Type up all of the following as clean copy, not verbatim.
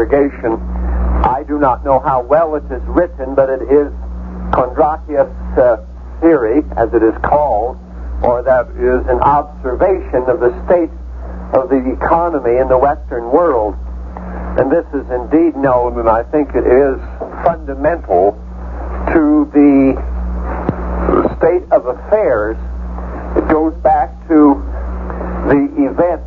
congregation. I do not know how well it is written, but it is Kondratyev's theory, as it is called, or that is an observation of the state of the economy in the Western world. And this is indeed known, and I think it is fundamental to the state of affairs. It goes back to the events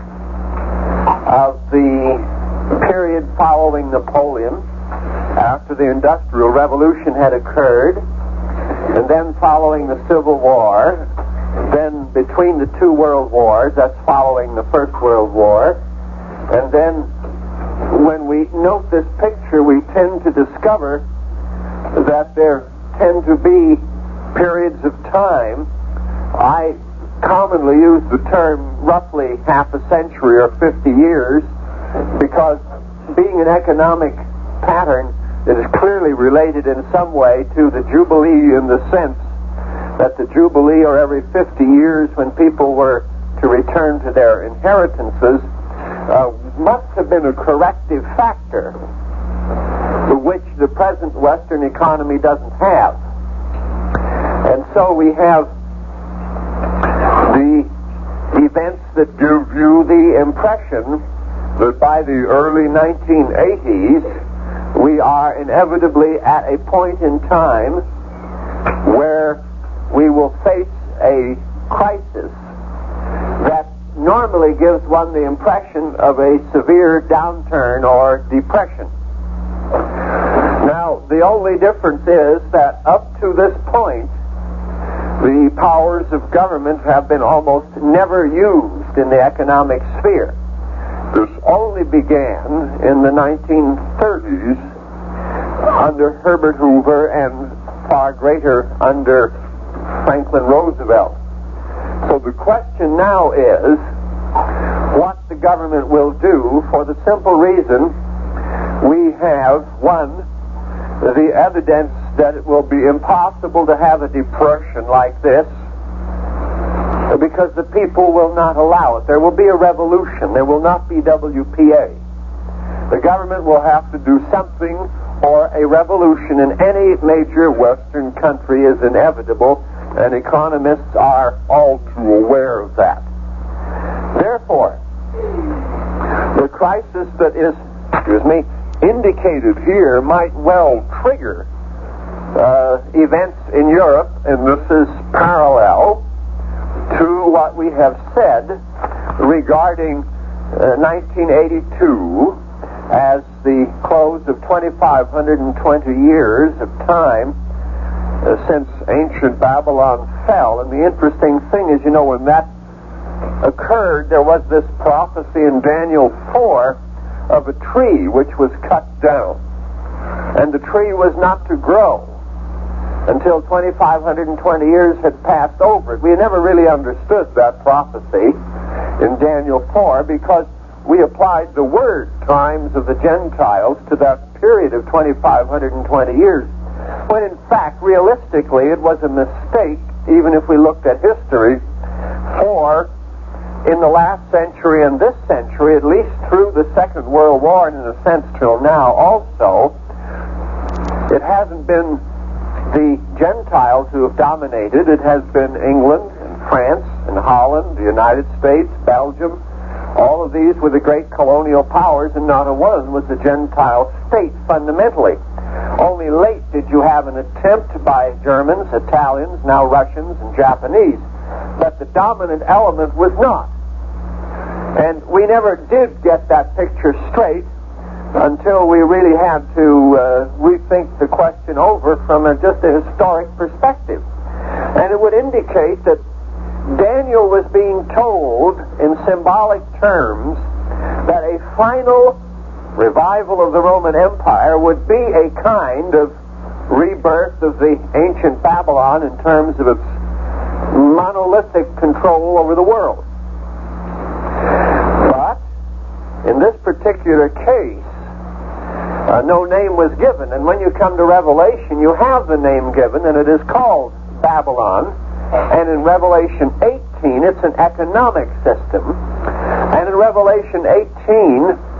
of the period following Napoleon, after the Industrial Revolution had occurred, and then following the Civil War, then between the two world wars, that's following the First World War, and then when we note this picture, we tend to discover that there tend to be periods of time. I commonly use the term roughly half a century or 50 years, because being an economic pattern, it is clearly related in some way to the Jubilee, in the sense that the Jubilee, or every 50 years when people were to return to their inheritances, must have been a corrective factor, which the present Western economy doesn't have. And so we have the events that give you the impression that by the early 1980s, we are inevitably at a point in time where we will face a crisis that normally gives one the impression of a severe downturn or depression. Now, the only difference is that up to this point, the powers of government have been almost never used in the economic sphere. This only began in the 1930s under Herbert Hoover and far greater under Franklin Roosevelt. So the question now is what the government will do, for the simple reason we have, one, the evidence that it will be impossible to have a depression like this because the people will not allow it. There will be a revolution. There will not be WPA. The government will have to do something, or a revolution in any major Western country is inevitable, and economists are all too aware of that. Therefore, the crisis that is, indicated here might well trigger events in Europe, and this is parallel to what we have said regarding 1982 as the close of 2,520 years of time since ancient Babylon fell. And the interesting thing is, when that occurred, there was this prophecy in Daniel 4 of a tree which was cut down. And the tree was not to grow until 2,520 years had passed over it. We never really understood that prophecy in Daniel 4 because we applied the word times of the Gentiles to that period of 2,520 years, when in fact, realistically, it was a mistake, even if we looked at history, for in the last century and this century, at least through the Second World War, and in a sense till now also, it hasn't been the Gentiles who have dominated. It has been England and France and Holland, the United States, Belgium. All of these were the great colonial powers, and not a one was a Gentile state fundamentally. Only late did you have an attempt by Germans, Italians, now Russians, and Japanese. But the dominant element was not. And we never did get that picture straight until we really had to rethink the question over from just a historic perspective. And it would indicate that Daniel was being told in symbolic terms that a final revival of the Roman Empire would be a kind of rebirth of the ancient Babylon in terms of its monolithic control over the world. But in this particular case, no name was given. And when you come to Revelation, you have the name given, and it is called Babylon. And in Revelation 18, it's an economic system. And in Revelation 18,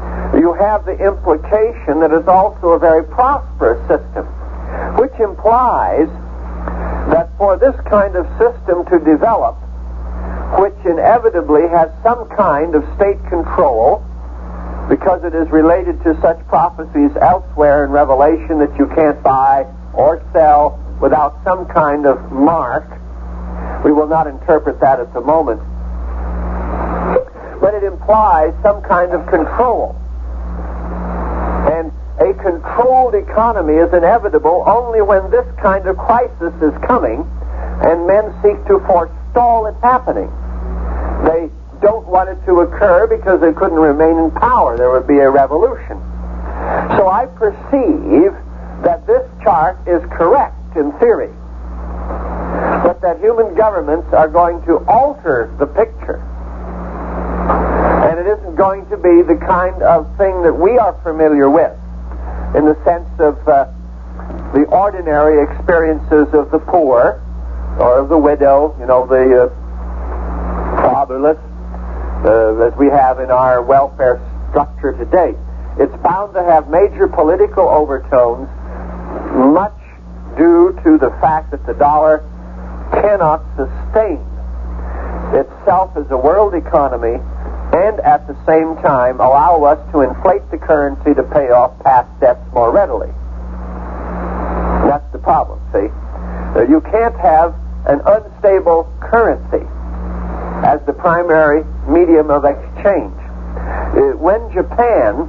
you have the implication that it's also a very prosperous system, which implies that for this kind of system to develop, which inevitably has some kind of state control, because it is related to such prophecies elsewhere in Revelation that you can't buy or sell without some kind of mark. We will not interpret that at the moment. But it implies some kind of control. And a controlled economy is inevitable only when this kind of crisis is coming and men seek to forestall it happening. They don't want it to occur because they couldn't remain in power. There would be a revolution. So I perceive that this chart is correct in theory, but that human governments are going to alter the picture. And it isn't going to be the kind of thing that we are familiar with, in the sense of the ordinary experiences of the poor, or of the widow, the fatherless, as we have in our welfare structure today. It's bound to have major political overtones, much due to the fact that the dollar cannot sustain itself as a world economy and at the same time allow us to inflate the currency to pay off past debts more readily. That's the problem, see? You can't have an unstable currency as the primary medium of exchange. When Japan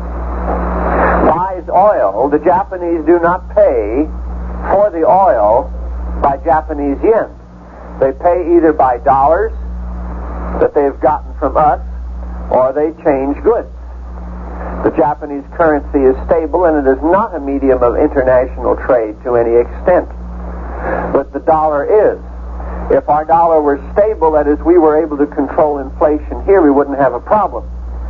buys oil, the Japanese do not pay for the oil by Japanese yen. They pay either by dollars that they've gotten from us, or they change goods. The Japanese currency is stable, and it is not a medium of international trade to any extent. But the dollar is. If our dollar were stable, that is, we were able to control inflation here, we wouldn't have a problem.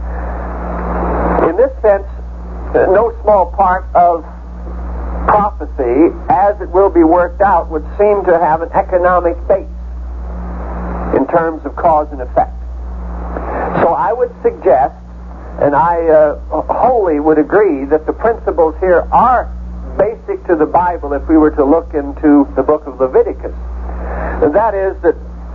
In this sense, no small part of prophecy, as it will be worked out, would seem to have an economic base in terms of cause and effect. So I would suggest, and I wholly would agree, that the principles here are basic to the Bible if we were to look into the book of Leviticus. And that is that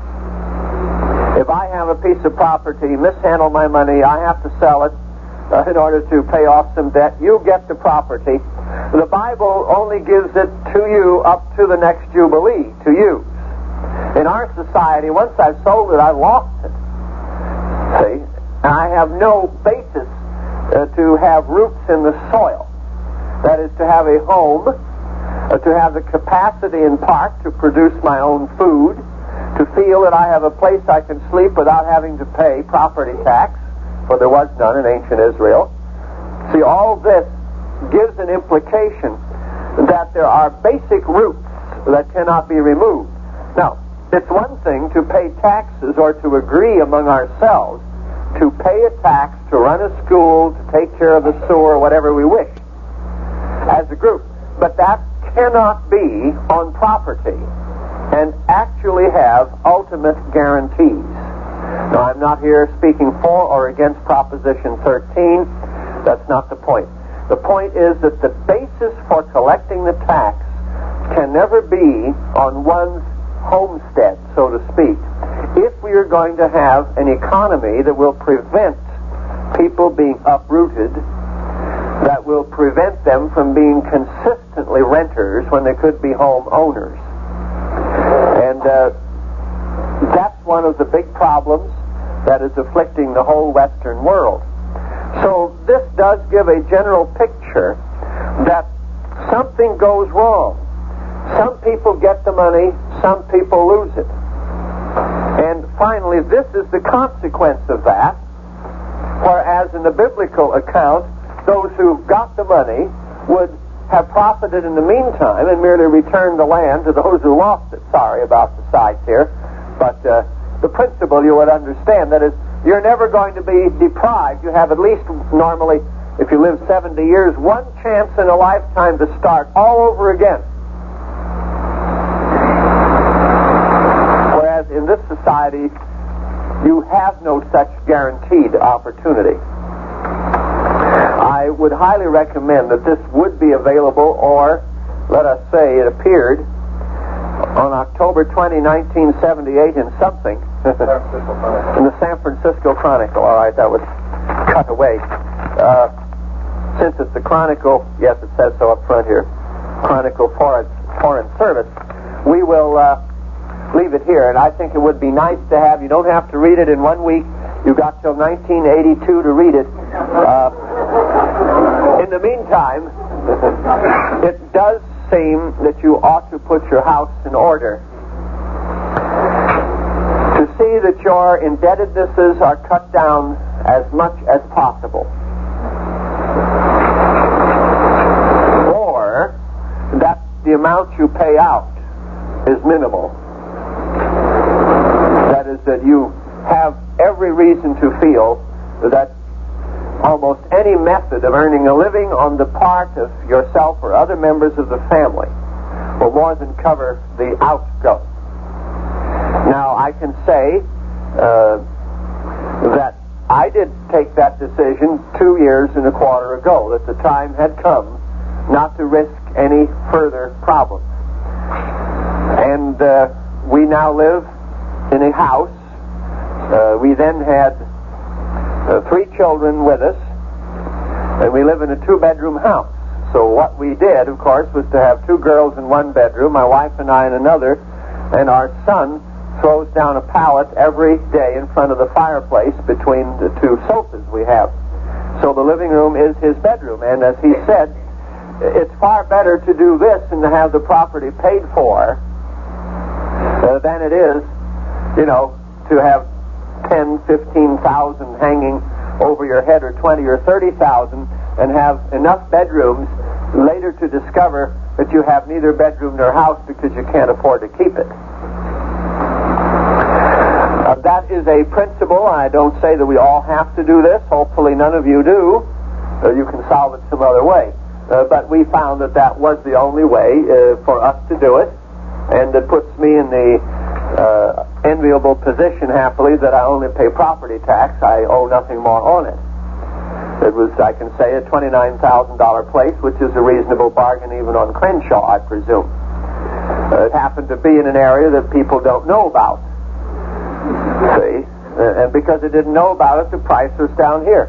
if I have a piece of property, mishandle my money, I have to sell it in order to pay off some debt, you get the property. The Bible only gives it to you up to the next Jubilee to use. In our society, once I've sold it, I've lost it. See? And I have no basis to have roots in the soil. That is, to have a home, to have the capacity in part to produce my own food, to feel that I have a place I can sleep without having to pay property tax, for there was none in ancient Israel. See, all this gives an implication that there are basic roots that cannot be removed. Now, it's one thing to pay taxes or to agree among ourselves to pay a tax to run a school, to take care of the sewer, whatever we wish, as a group. But that cannot be on property and actually have ultimate guarantees. Now, I'm not here speaking for or against Proposition 13. That's not the point. The point is that the basis for collecting the tax can never be on one's homestead, so to speak, if we are going to have an economy that will prevent people being uprooted, that will prevent them from being consistently renters when they could be home owners. And that's one of the big problems that is afflicting the whole Western world. So this does give a general picture that something goes wrong. Some people get the money, some people lose it. And finally, this is the consequence of that, whereas in the biblical account, those who got the money would have profited in the meantime and merely returned the land to those who lost it. Sorry about the sides here, but the principle you would understand, that is, you're never going to be deprived. You have at least, normally, if you live 70 years, one chance in a lifetime to start all over again. Whereas in this society, you have no such guaranteed opportunity. I would highly recommend that this would be available, or let us say it appeared on October 20, 1978 in something. In the San Francisco Chronicle. All right, that would cut away. Since it's the Chronicle, yes, it says so up front here, Chronicle Foreign Service, we will leave it here. And I think it would be nice to have, you don't have to read it in 1 week. You got till 1982 to read it. In the meantime, it does seem that you ought to put your house in order, to see that your indebtednesses are cut down as much as possible, or that the amount you pay out is minimal. That is, that you have every reason to feel that almost any method of earning a living on the part of yourself or other members of the family will more than cover the outgo. Now, I can say that I did take that decision 2 years and a quarter ago, that the time had come not to risk any further problems. And we now live in a house. We then had 3 children with us, and we live in a 2-bedroom house. So what we did, of course, was to have 2 girls in 1 bedroom, my wife and I in another, and our son throws down a pallet every day in front of the fireplace between the 2 sofas we have. So the living room is his bedroom, and as he said, it's far better to do this and to have the property paid for than it is, to have 10, 15,000 hanging over your head, or 20 or 30,000, and have enough bedrooms later to discover that you have neither bedroom nor house because you can't afford to keep it. That is a principle. I don't say that we all have to do this. Hopefully none of you do. You can solve it some other way. But we found that that was the only way for us to do it, and it puts me in the enviable position, happily, that I only pay property tax. I owe nothing more on it. It was, I can say, a $29,000 place, which is a reasonable bargain even on Crenshaw, I presume. It happened to be in an area that people don't know about. See? And because they didn't know about it, the price was down here.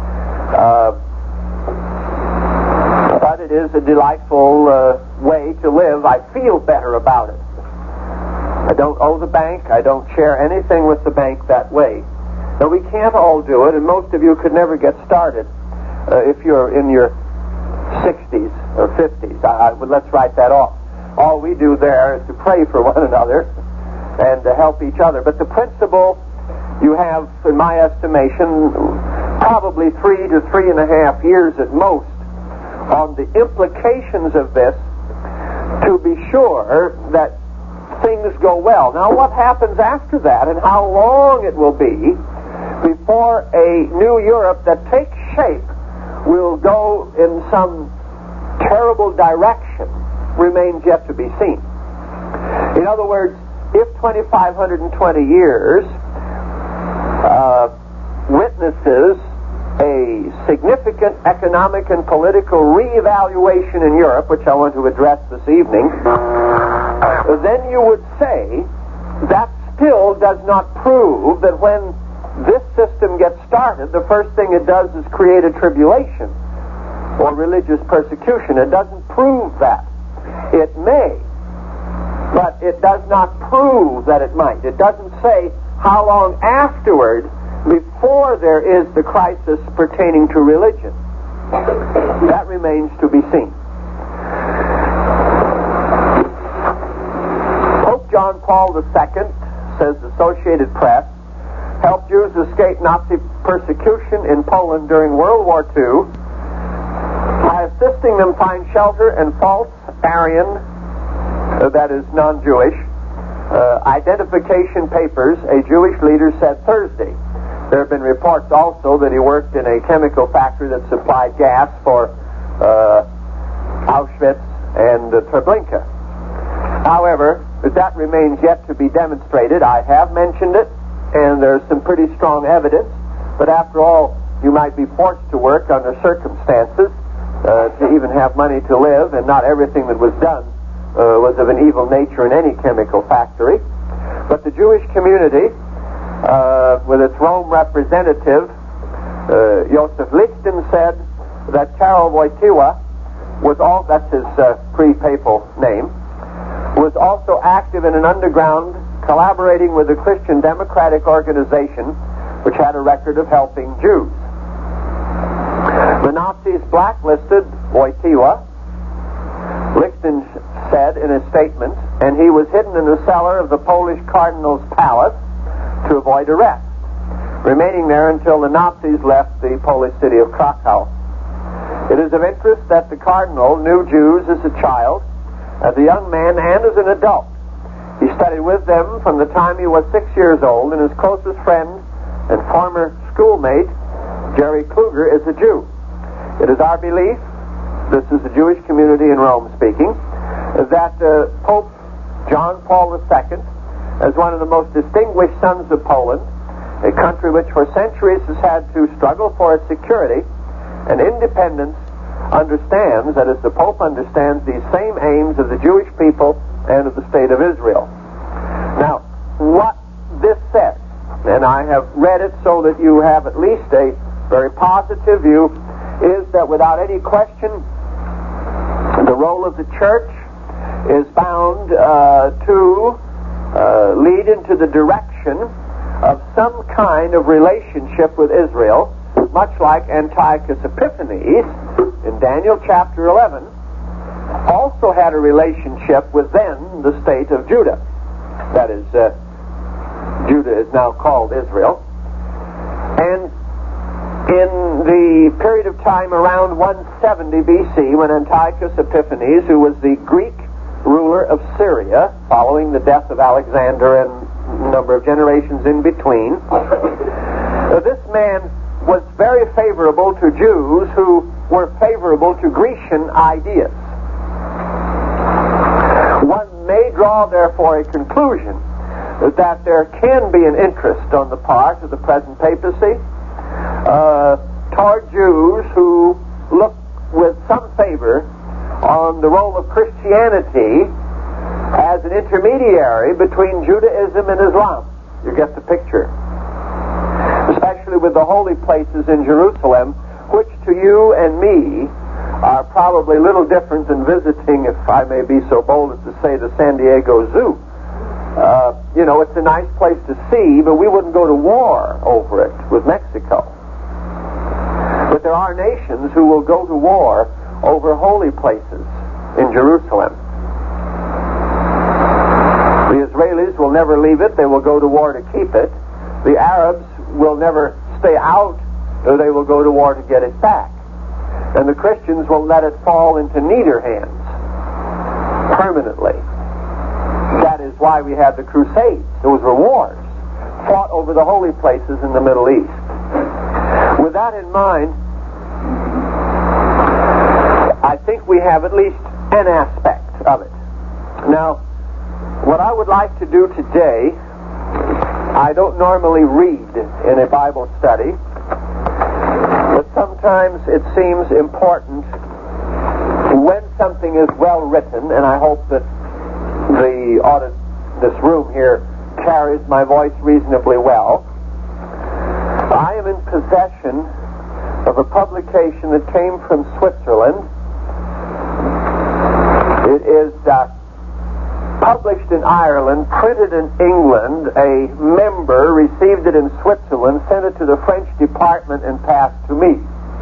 But it is a delightful way to live. I feel better about it. I don't owe the bank. I don't share anything with the bank that way. Now, we can't all do it, and most of you could never get started if you're in your 60s or 50s. Let's write that off. All we do there is to pray for one another and to help each other. But the principle, you have, in my estimation, probably 3 to 3.5 years at most on the implications of this to be sure that things go well. Now, what happens after that, and how long it will be before a new Europe that takes shape will go in some terrible direction, remains yet to be seen. In other words, if 2,520 years witnesses a significant economic and political reevaluation in Europe, which I want to address this evening, then you would say that still does not prove that when this system gets started, the first thing it does is create a tribulation or religious persecution. It doesn't prove that. It may, but it does not prove that it might. It doesn't say how long afterward before there is the crisis pertaining to religion. That remains to be seen. Pope John Paul II, says the Associated Press, helped Jews escape Nazi persecution in Poland during World War II by assisting them find shelter in false Aryan, that is non-Jewish, identification papers, a Jewish leader said Thursday. There have been reports also that he worked in a chemical factory that supplied gas for Auschwitz and Treblinka. However, that remains yet to be demonstrated. I have mentioned it, and there's some pretty strong evidence. But after all, you might be forced to work under circumstances to even have money to live, and not everything that was done was of an evil nature in any chemical factory. But the Jewish community, with its Rome representative, Joseph Lichten, said that Karol Wojtyła was all, that's his pre-papal name, was also active in an underground collaborating with a Christian democratic organization which had a record of helping Jews. The Nazis blacklisted Wojtyła, Lichten said in a statement, and he was hidden in the cellar of the Polish cardinal's palace to avoid arrest, remaining there until the Nazis left the Polish city of Krakow. It is of interest that the cardinal knew Jews as a child, as a young man, and as an adult. He studied with them from the time he was 6 years old, and his closest friend and former schoolmate, Jerry Kluger, is a Jew. It is our belief, this is the Jewish community in Rome speaking, that Pope John Paul II, as one of the most distinguished sons of Poland, a country which for centuries has had to struggle for its security and independence, understands that as the Pope understands these same aims of the Jewish people and of the state of Israel. Now, what this says, and I have read it so that you have at least a very positive view, is that without any question, the role of the church is bound to lead into the direction of some kind of relationship with Israel, much like Antiochus Epiphanes in Daniel chapter 11 also had a relationship with then the state of Judah. That is, Judah is now called Israel. And in the period of time around 170 BC, when Antiochus Epiphanes, who was the Greek ruler of Syria, following the death of Alexander and a number of generations in between, this man was very favorable to Jews who were favorable to Grecian ideas. One may draw, therefore, a conclusion that there can be an interest on the part of the present papacy toward Jews who look with some favor on the role of Christianity as an intermediary between Judaism and Islam. You get the picture. Especially with the holy places in Jerusalem, which to you and me are probably little different than visiting, if I may be so bold as to say, the San Diego Zoo. It's a nice place to see, but we wouldn't go to war over it with Mexico. But there are nations who will go to war over holy places in Jerusalem. The Israelis will never leave it. They will go to war to keep it. The Arabs will never stay out, or they will go to war to get it back. And the Christians will let it fall into neither hands permanently. That is why we had the Crusades. Those were wars fought over the holy places in the Middle East. With that in mind, I think we have at least an aspect of it. Now, what I would like to do today, I don't normally read in a Bible study, but sometimes it seems important when something is well written, and I hope that this room here carries my voice reasonably well. I am in possession of a publication that came from Switzerland. It is published in Ireland, printed in England. A member received it in Switzerland, sent it to the French department, and passed to me.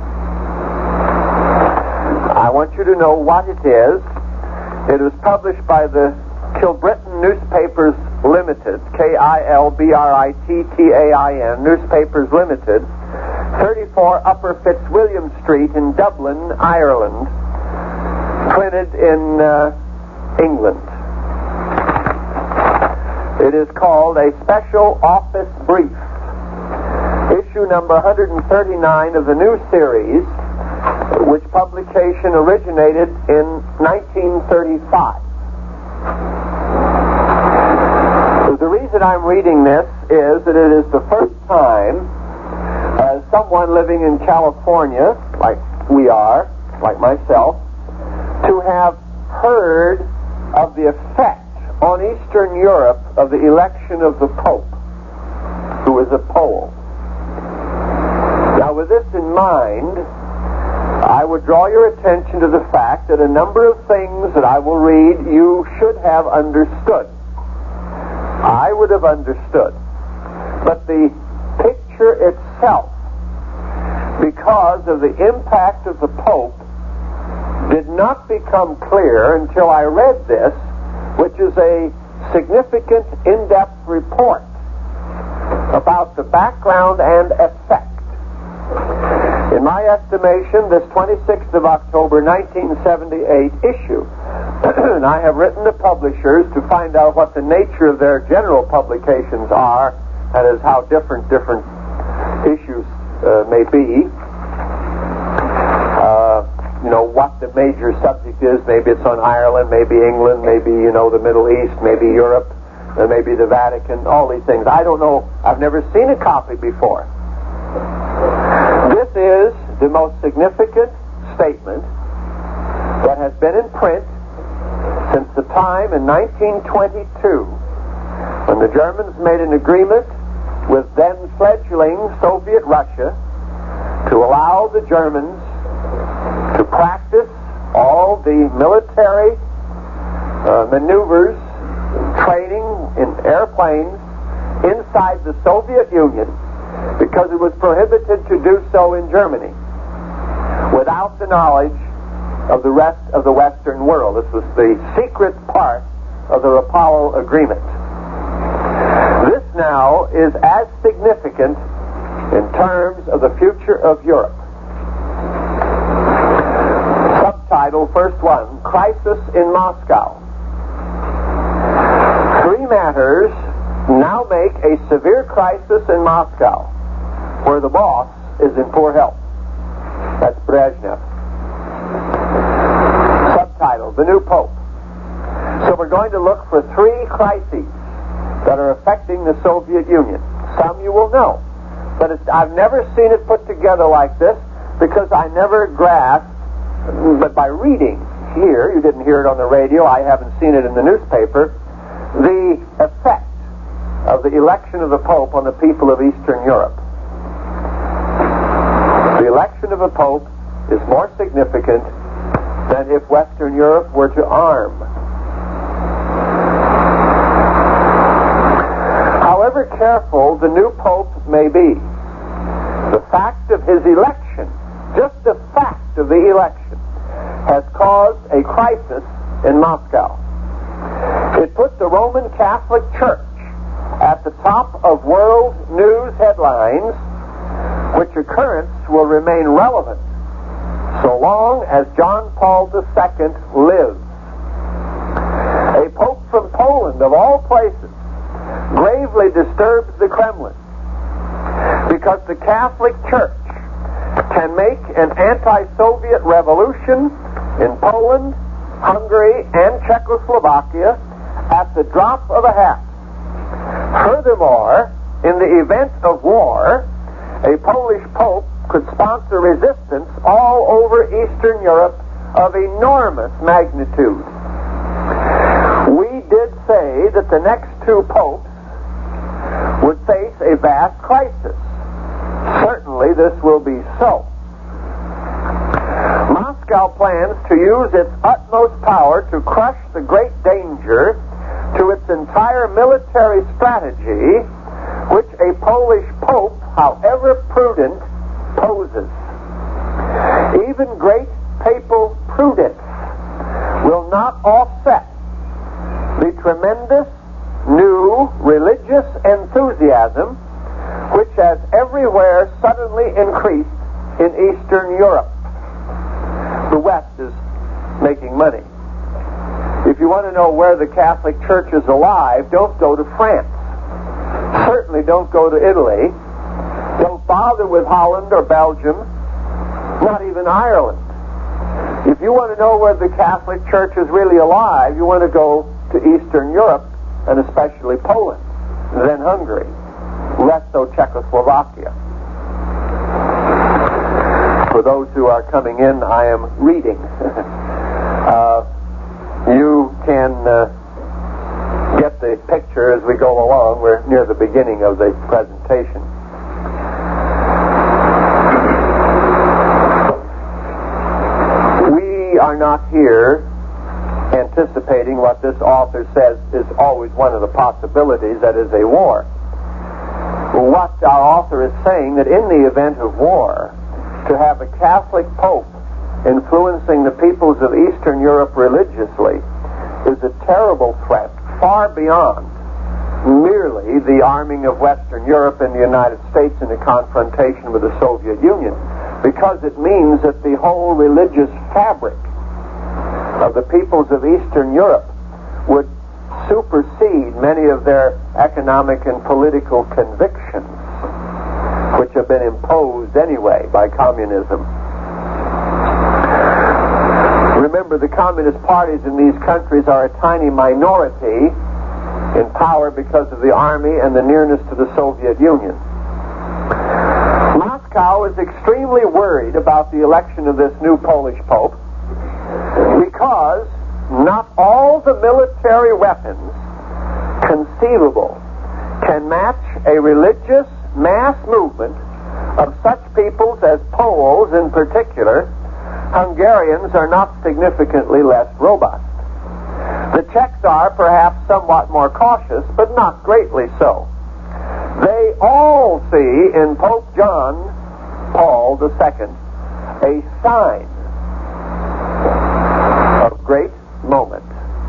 I want you to know what it is. It was published by the Kilbrittain Newspapers Limited, Kilbrittain Newspapers Limited, 34 Upper Fitzwilliam Street in Dublin, Ireland, printed in England. It is called A Special Office Brief, issue number 139 of the new series, which publication originated in 1935. The reason I'm reading this is that it is the first time, as someone living in California, like we are, like myself, to have heard of the effect on Eastern Europe of the election of the Pope, who is a Pole. Now, with this in mind, I would draw your attention to the fact that a number of things that I will read you should have understood. I would have understood. But the picture itself, because of the impact of the Pope, did not become clear until I read this, which is a significant in-depth report about the background and effect. In my estimation, this 26th of October, 1978 issue, and I have written to publishers to find out what the nature of their general publications are, that is, how different issues may be. What the major subject is. Maybe it's on Ireland, maybe England, maybe, the Middle East, maybe Europe, maybe the Vatican, all these things. I don't know. I've never seen a copy before. This is the most significant statement that has been in print since the time in 1922 when the Germans made an agreement with then fledgling Soviet Russia to allow the Germans to practice all the military maneuvers, training in airplanes inside the Soviet Union, because it was prohibited to do so in Germany without the knowledge of the rest of the Western world. This was the secret part of the Rapallo Agreement. This now is as significant in terms of the future of Europe. Subtitle, first one, Crisis in Moscow. Three matters now make a severe crisis in Moscow, where the boss is in poor health. That's Brezhnev. Subtitle, The New Pope. So we're going to look for three crises that are affecting the Soviet Union. Some you will know, but I've never seen it put together like this, because I never grasped, but by reading here, you didn't hear it on the radio, I haven't seen it in the newspaper, the effect of the election of the Pope on the people of Eastern Europe. The election of a Pope is more significant than if Western Europe were to arm. However careful the new Pope may be, the fact of his election, just the fact of the election, has caused a crisis in Moscow. It put the Roman Catholic Church at the top of world news headlines, which occurrence will remain relevant so long as John Paul II lives. A pope from Poland, of all places, gravely disturbs the Kremlin, because the Catholic Church can make an anti-Soviet revolution in Poland, Hungary, and Czechoslovakia at the drop of a hat. Furthermore, in the event of war, a Polish pope could sponsor resistance all over Eastern Europe of enormous magnitude. We did say that the next two popes would face a vast crisis. Certainly this will be so. Moscow plans to use its utmost power to crush the great danger to its entire military strategy, which a Polish pope, however prudent, poses. Even great papal prudence will not offset the tremendous new religious enthusiasm which has everywhere suddenly increased in Eastern Europe. The West is making money. If you want to know where the Catholic Church is alive, don't go to France. Certainly don't go to Italy. Don't bother with Holland or Belgium, not even Ireland. If you want to know where the Catholic Church is really alive, you want to go to Eastern Europe, and especially Poland, then Hungary, less so Czechoslovakia. For those who are coming in, I am reading. You can get the picture as we go along. We're near the beginning of the presentation. We are not here anticipating what this author says is always one of the possibilities, that is a war. What our author is saying, that in the event of war, to have a Catholic Pope influencing the peoples of Eastern Europe religiously is a terrible threat, far beyond merely the arming of Western Europe and the United States in a confrontation with the Soviet Union, because it means that the whole religious fabric of the peoples of Eastern Europe would supersede many of their economic and political convictions, which have been imposed anyway by communism. Remember, the communist parties in these countries are a tiny minority in power because of the army and the nearness to the Soviet Union. Moscow is extremely worried about the election of this new Polish Pope because not all the military weapons conceivable can match a religious mass movement of such peoples as Poles in particular. Hungarians are not significantly less robust. The Czechs are perhaps somewhat more cautious, but not greatly so. They all see in Pope John Paul II a sign of great moment.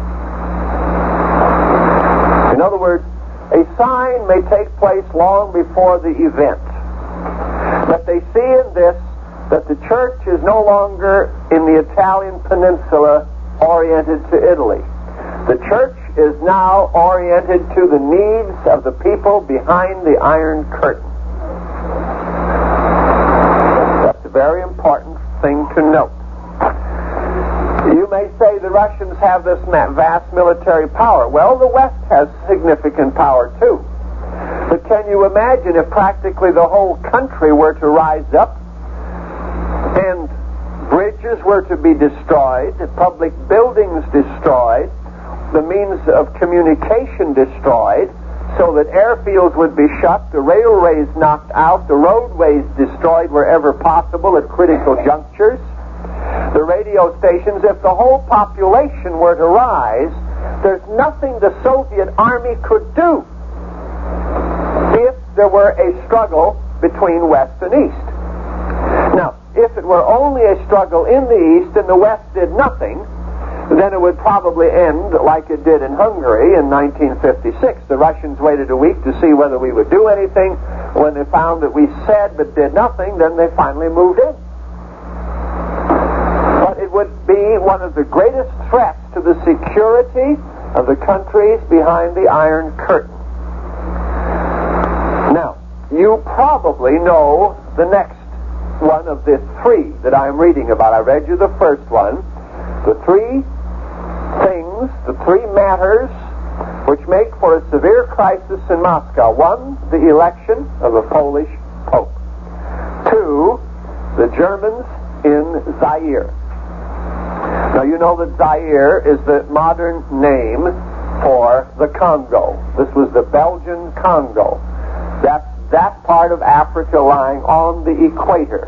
In other words, a sign may take place long before the event. But they see in this that the church is no longer in the Italian peninsula oriented to Italy. The church is now oriented to the needs of the people behind the Iron Curtain. That's a very important thing to note. You may say the Russians have this vast military power. Well, the West has significant power too. But can you imagine if practically the whole country were to rise up and bridges were to be destroyed, public buildings destroyed, the means of communication destroyed, so that airfields would be shut, the railways knocked out, the roadways destroyed wherever possible at critical junctures, the radio stations, if the whole population were to rise, there's nothing the Soviet army could do if there were a struggle between West and East. Now, if it were only a struggle in the East and the West did nothing, then it would probably end like it did in Hungary in 1956. The Russians waited a week to see whether we would do anything. When they found that we said but did nothing, then they finally moved in. But it would be one of the greatest threats to the security of the countries behind the Iron Curtain. Now, you probably know the next one of the three that I'm reading about. I read you the first one. The three things, the three matters which make for a severe crisis in Moscow. One, the election of a Polish Pope. Two, the Germans in Zaire. Now you know that Zaire is the modern name for the Congo. This was the Belgian Congo. That's that part of Africa lying on the equator.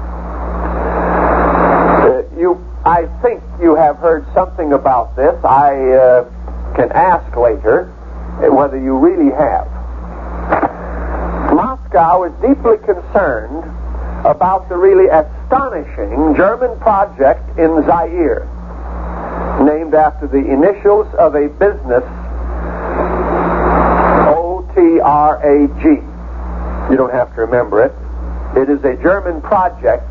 I think you have heard something about this. I can ask later whether you really have. Moscow is deeply concerned about the really astonishing German project in Zaire, named after the initials of a business, O-T-R-A-G. You don't have to remember it. It is a German project,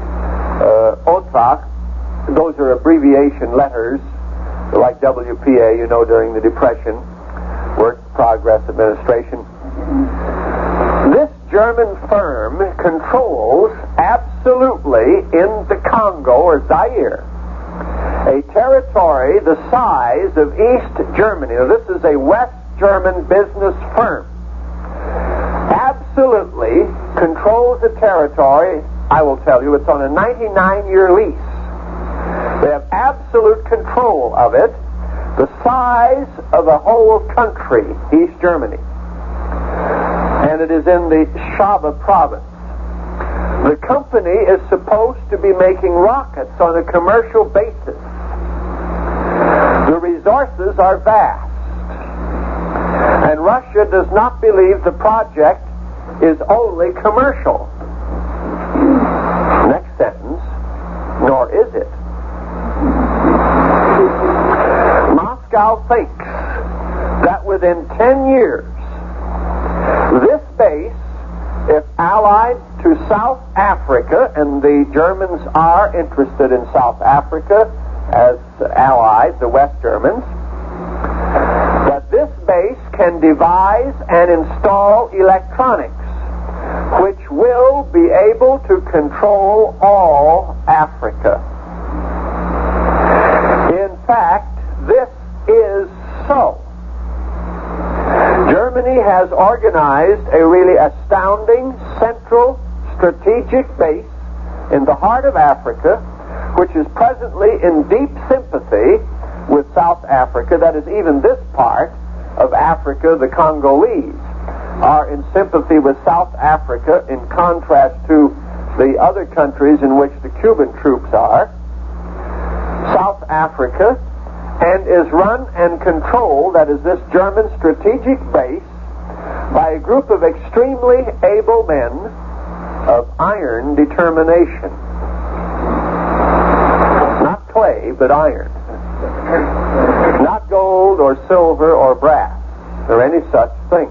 OTRA. Those are abbreviation letters, like WPA, you know, during the Depression, Work Progress Administration. This German firm controls absolutely in the Congo, or Zaire, a territory the size of East Germany. Now, this is a West German business firm. Absolutely controls a territory I will tell you, it's on a 99-year lease. They have absolute control of it, the size of the whole country, East Germany. And it is in the Schwabe province. The company is supposed to be making rockets on a commercial basis. The resources are vast. And Russia does not believe the project is only commercial. Next sentence, nor is it. Moscow thinks that within 10 years, this base, if allied to South Africa, and the Germans are interested in South Africa as allies, the West Germans, that this base can devise and install electronics which will be able to control all Africa. In fact, this is so. Germany has organized a really astounding central strategic base in the heart of Africa, which is presently in deep sympathy with South Africa. That is, even this part of Africa, the Congolese, are in sympathy with South Africa in contrast to the other countries in which the Cuban troops are. South Africa, and is run and controlled, that is this German strategic base, by a group of extremely able men of iron determination. Not clay, but iron. Not gold or silver or brass or any such thing.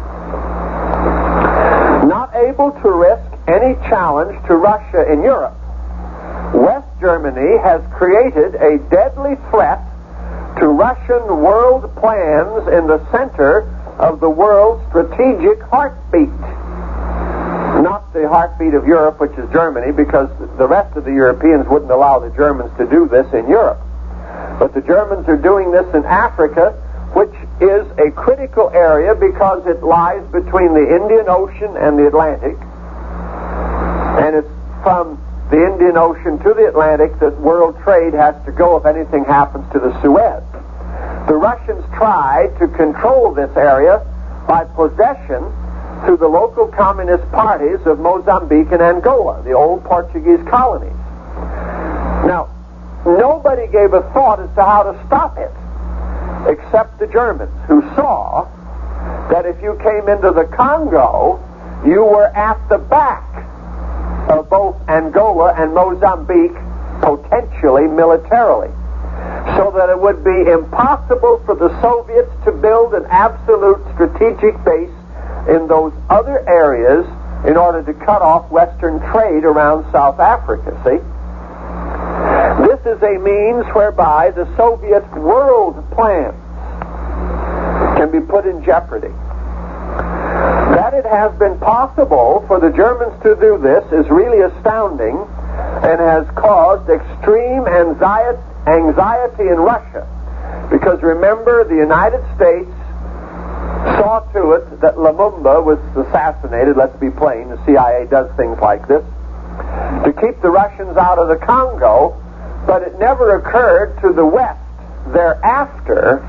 Not able to risk any challenge to Russia in Europe, West Germany has created a deadly threat to Russian world plans in the center of the world's strategic heartbeat. Not the heartbeat of Europe, which is Germany, because the rest of the Europeans wouldn't allow the Germans to do this in Europe. But the Germans are doing this in Africa, which is a critical area because it lies between the Indian Ocean and the Atlantic. And it's from the Indian Ocean to the Atlantic that world trade has to go if anything happens to the Suez. The Russians tried to control this area by possession through the local communist parties of Mozambique and Angola, the old Portuguese colonies. Now, nobody gave a thought as to how to stop it, except the Germans, who saw that if you came into the Congo, you were at the back of both Angola and Mozambique, potentially militarily, so that it would be impossible for the Soviets to build an absolute strategic base in those other areas in order to cut off Western trade around South Africa, see? This is a means whereby the Soviet world plans can be put in jeopardy. That it has been possible for the Germans to do this is really astounding and has caused extreme anxiety in Russia. Because remember, the United States saw to it that Lumumba was assassinated. Let's be plain, the CIA does things like this to keep the Russians out of the Congo, but it never occurred to the West thereafter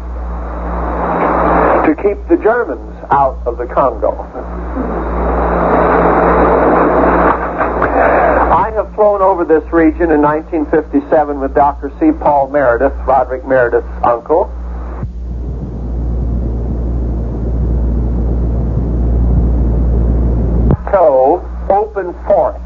to keep the Germans out of the Congo. I have flown over this region in 1957 with Dr. C. Paul Meredith, Roderick Meredith's uncle. Open forest.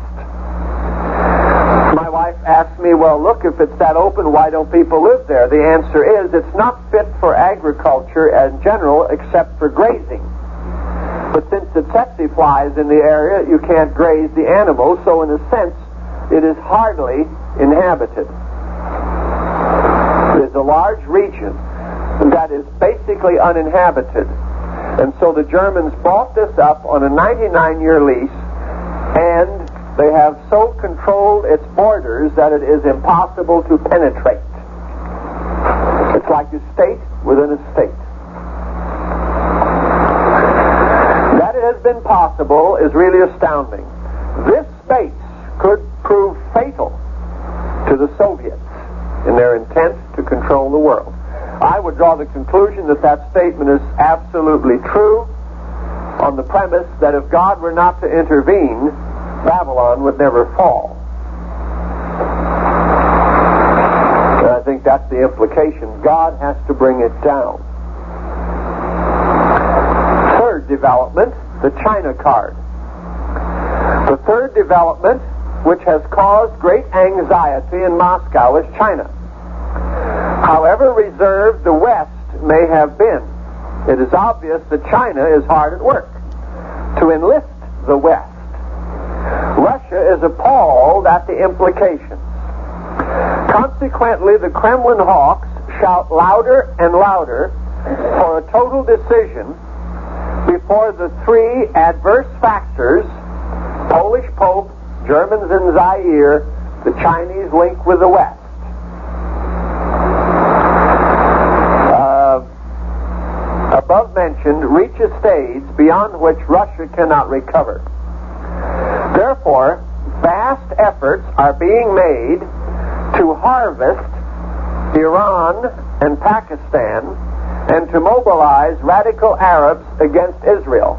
My wife asked me, well, look, if it's that open, why don't people live there? The answer is it's not fit for agriculture in general except for grazing. But since the tsetse flies in the area, you can't graze the animals, so in a sense, it is hardly inhabited. There's a large region that is basically uninhabited. And so the Germans bought this up on a 99-year lease, and they have so controlled its borders that it is impossible to penetrate. It's like a state within a state. That it has been possible is really astounding. This space could to the Soviets in their intent to control the world. I would draw the conclusion that that statement is absolutely true on the premise that if God were not to intervene, Babylon would never fall. And I think that's the implication. God has to bring it down. Third development, the China card. The third development, which has caused great anxiety in Moscow, is China. However reserved the West may have been, it is obvious that China is hard at work to enlist the West. Russia is appalled at the implications. Consequently, the Kremlin hawks shout louder and louder for a total decision before the three adverse factors, Polish Pope, Germans in Zaire, the Chinese link with the West, above mentioned, reach a stage beyond which Russia cannot recover. Therefore, vast efforts are being made to harvest Iran and Pakistan and to mobilize radical Arabs against Israel.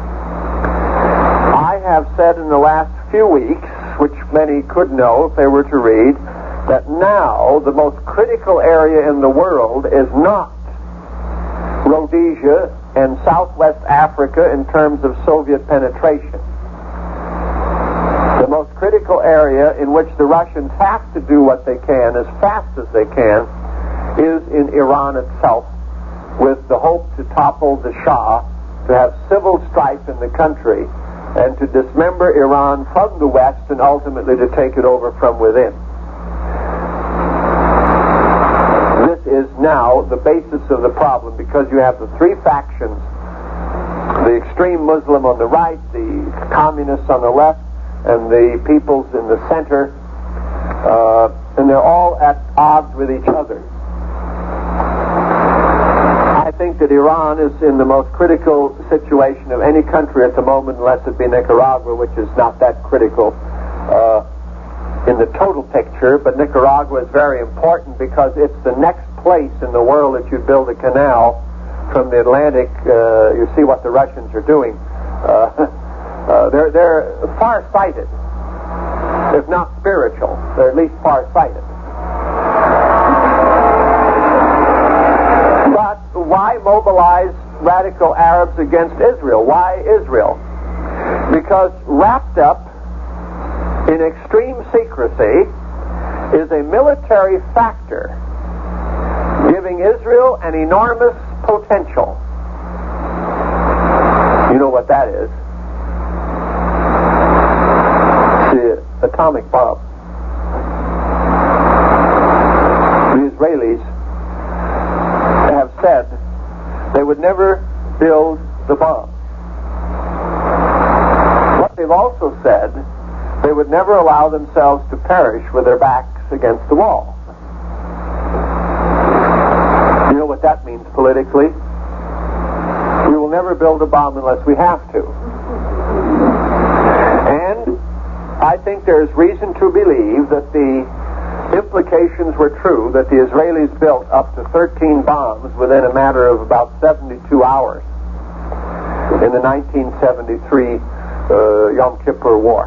I have said in the last few weeks, which many could know if they were to read, that now the most critical area in the world is not Rhodesia and Southwest Africa in terms of Soviet penetration. The most critical area in which the Russians have to do what they can as fast as they can is in Iran itself, with the hope to topple the Shah, to have civil strife in the country, and to dismember Iran from the West and ultimately to take it over from within. This is now the basis of the problem, because you have the three factions, the extreme Muslim on the right, the communists on the left, and the peoples in the center, and they're all at odds with each other. I think that Iran is in the most critical situation of any country at the moment, unless it be Nicaragua, which is not that critical in the total picture, but Nicaragua is very important because it's the next place in the world that you build a canal from the Atlantic. You see what the Russians are doing. They're far-sighted, if not spiritual. They're at least far-sighted. But why mobilize radical Arabs against Israel? Why Israel? Because wrapped up in extreme secrecy is a military factor giving Israel an enormous potential. You know what that is? The atomic bomb. The Israelis have said they would never build the bomb. What they've also said, they would never allow themselves to perish with their backs against the wall. You know what that means politically? We will never build a bomb unless we have to. And I think there's reason to believe that the implications were true, that the Israelis built up to 13 bombs within a matter of about 72 hours in the 1973 Yom Kippur War.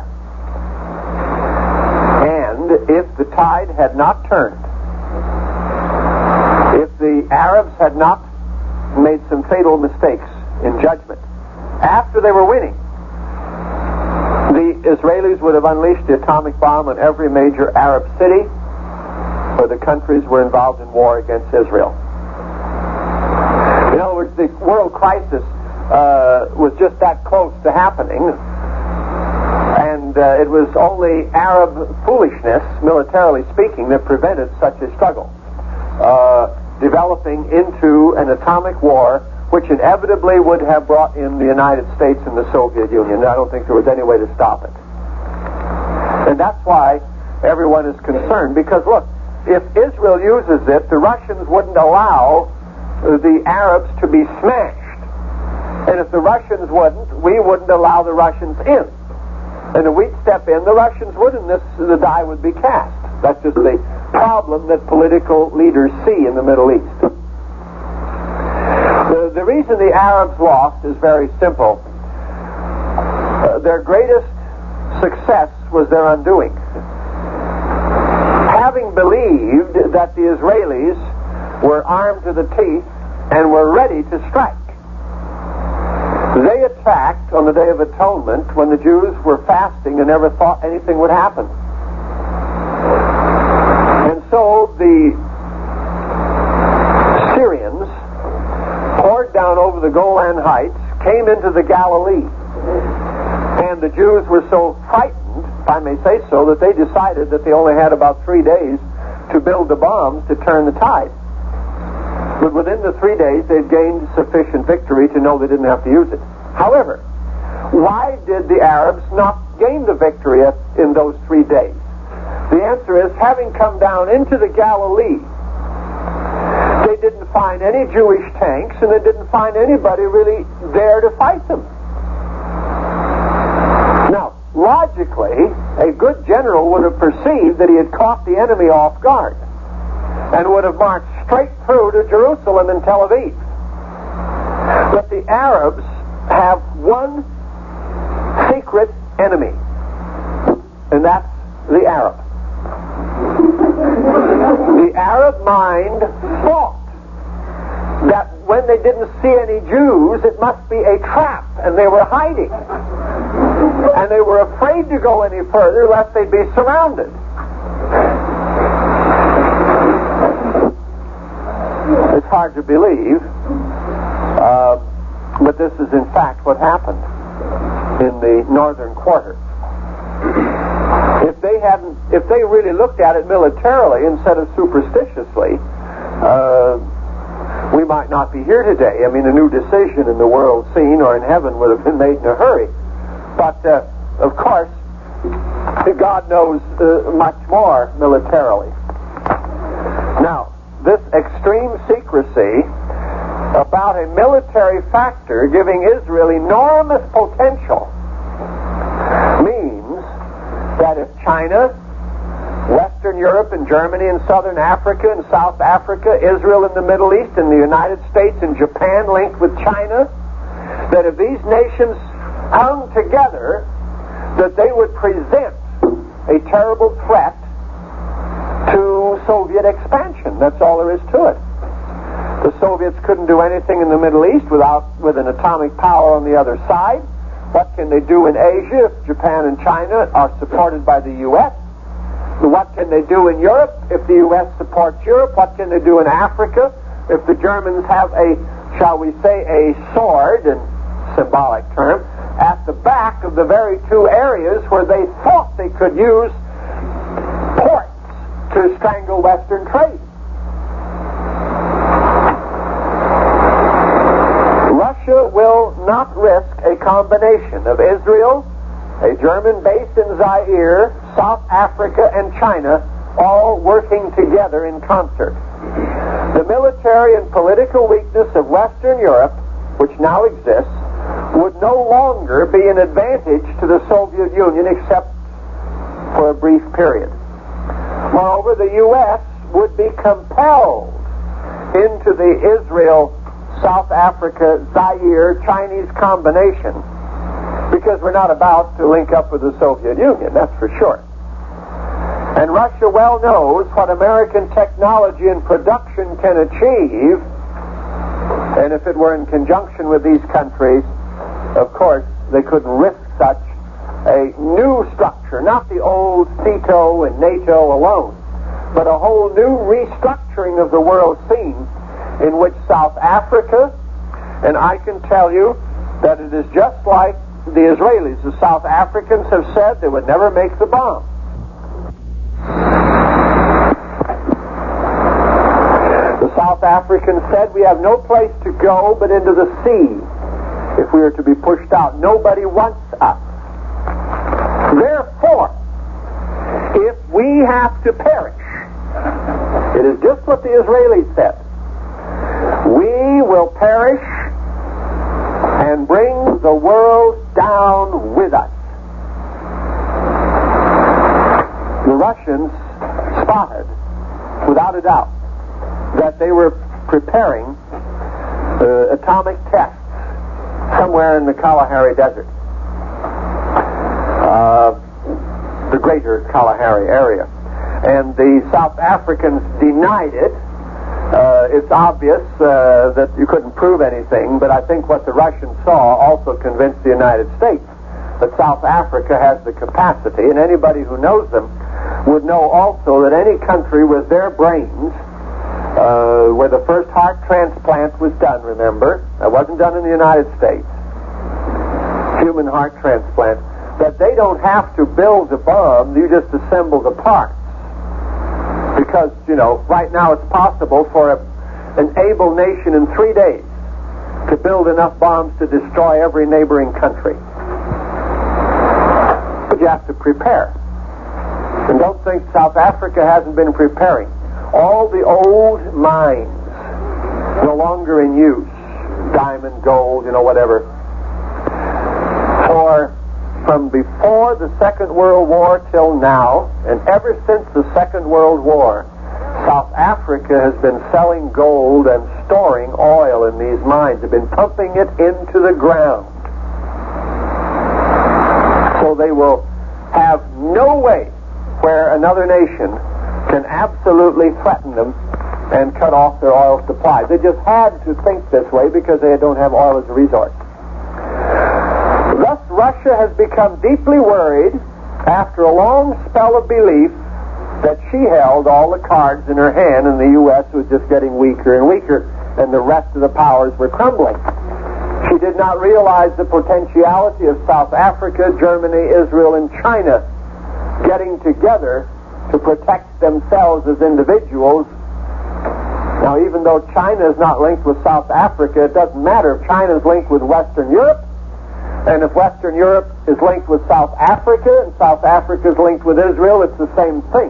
And if the tide had not turned, if the Arabs had not made some fatal mistakes in judgment after they were winning, the Israelis would have unleashed the atomic bomb on every major Arab city where the countries were involved in war against Israel. In other words, the world crisis was just that close to happening, and it was only Arab foolishness, militarily speaking, that prevented such a struggle developing into an atomic war, which inevitably would have brought in the United States and the Soviet Union. I don't think there was any way to stop it. And that's why everyone is concerned, because look, if Israel uses it, the Russians wouldn't allow the Arabs to be smashed. And if the Russians wouldn't, we wouldn't allow the Russians in. And if we'd step in, the Russians wouldn't, the die would be cast. That's just the problem that political leaders see in the Middle East. The reason the Arabs lost is very simple. Their greatest success was their undoing. Having believed that the Israelis were armed to the teeth and were ready to strike, they attacked on the Day of Atonement when the Jews were fasting and never thought anything would happen. And so the Syrians poured down over the Golan Heights, came into the Galilee, and the Jews were so frightened, if I may say so, that they decided that they only had about 3 days to build the bombs to turn the tide. But within the 3 days, they'd gained sufficient victory to know they didn't have to use it. However, why did the Arabs not gain the victory in those 3 days? The answer is, having come down into the Galilee, they didn't find any Jewish tanks, and they didn't find anybody really there to fight them. Now, logically, a good general would have perceived that he had caught the enemy off guard and would have marched straight through to Jerusalem and Tel Aviv. But the Arabs have one secret enemy, and that's the Arab. The Arab mind thought that when they didn't see any Jews, it must be a trap, and they were hiding. And they were afraid to go any further lest they'd be surrounded. It's hard to believe, but this is in fact what happened in the northern quarter. If they really looked at it militarily instead of superstitiously, we might not be here today. I mean, a new decision in the world scene or in heaven would have been made in a hurry. But, of course, God knows much more militarily. Now, this extreme secrecy about a military factor giving Israel enormous potential means that if China, Western Europe and Germany and Southern Africa and South Africa, Israel and the Middle East and the United States and Japan linked with China, that if these nations hung together, that they would present a terrible threat to Soviet expansion. That's all there is to it. The Soviets couldn't do anything in the Middle East with an atomic power on the other side. What can they do in Asia if Japan and China are supported by the U.S.? What can they do in Europe if the U.S. supports Europe? What can they do in Africa if the Germans have a, shall we say, a sword, in symbolic term, at the back of the very two areas where they thought they could use ports to strangle Western trade? Russia will not risk a combination of Israel, a German base in Zaire, South Africa, and China, all working together in concert. The military and political weakness of Western Europe, which now exists, would no longer be an advantage to the Soviet Union except for a brief period. Moreover, the U.S. would be compelled into the Israel, South Africa, Zaire, Chinese combination, because we're not about to link up with the Soviet Union, that's for sure. And Russia well knows what American technology and production can achieve, and if it were in conjunction with these countries, of course, they couldn't risk such a new structure, not the old CETO and NATO alone, but a whole new restructuring of the world scene in which South Africa, and I can tell you that it is just like the Israelis. The South Africans have said they would never make the bomb. The South Africans said we have no place to go but into the sea if we are to be pushed out. Nobody wants us. Therefore, if we have to perish, it is just what the Israelis said. We will perish and bring the world down with us. The Russians spotted, without a doubt, that they were preparing atomic tests somewhere in the Kalahari Desert, the greater Kalahari area. And the South Africans denied it. It's obvious that you couldn't prove anything, but I think what the Russians saw also convinced the United States that South Africa has the capacity, and anybody who knows them would know also that any country with their brains, where the first heart transplant was done, remember, that wasn't done in the United States, human heart transplant, that they don't have to build the bomb, you just assemble the parts. Because, right now it's possible for an able nation in 3 days to build enough bombs to destroy every neighboring country. But you have to prepare. And don't think South Africa hasn't been preparing. All the old mines, no longer in use, diamond, gold, whatever, from before the Second World War till now, and ever since the Second World War, South Africa has been selling gold and storing oil in these mines. They've been pumping it into the ground. So they will have no way where another nation can absolutely threaten them and cut off their oil supply. They just had to think this way because they don't have oil as a resource. Thus, Russia has become deeply worried after a long spell of belief that she held all the cards in her hand and the U.S. was just getting weaker and weaker and the rest of the powers were crumbling. She did not realize the potentiality of South Africa, Germany, Israel, and China getting together to protect themselves as individuals. Now, even though China is not linked with South Africa, it doesn't matter if China is linked with Western Europe, and if Western Europe is linked with South Africa, and South Africa is linked with Israel, it's the same thing.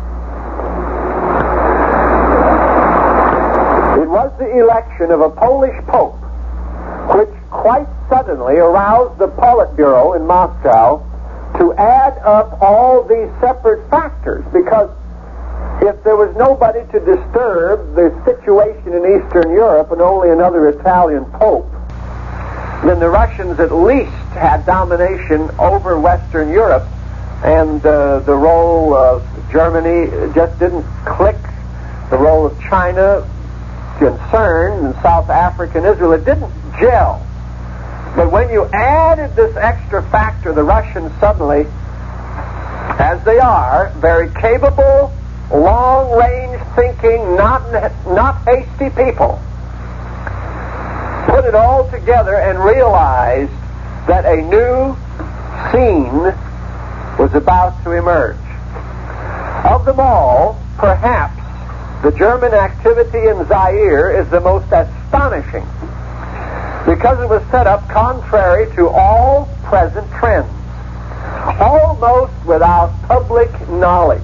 It was the election of a Polish pope which quite suddenly aroused the Politburo in Moscow to add up all these separate factors, because if there was nobody to disturb the situation in Eastern Europe and only another Italian pope, then the Russians at least had domination over Western Europe, and the role of Germany just didn't click. The role of China, concerned, and South Africa and Israel, it didn't gel. But when you added this extra factor, the Russians suddenly, as they are, very capable, long-range thinking, not hasty people, put it all together and realized that a new scene was about to emerge. Of them all, perhaps the German activity in Zaire is the most astonishing, because it was set up contrary to all present trends, almost without public knowledge.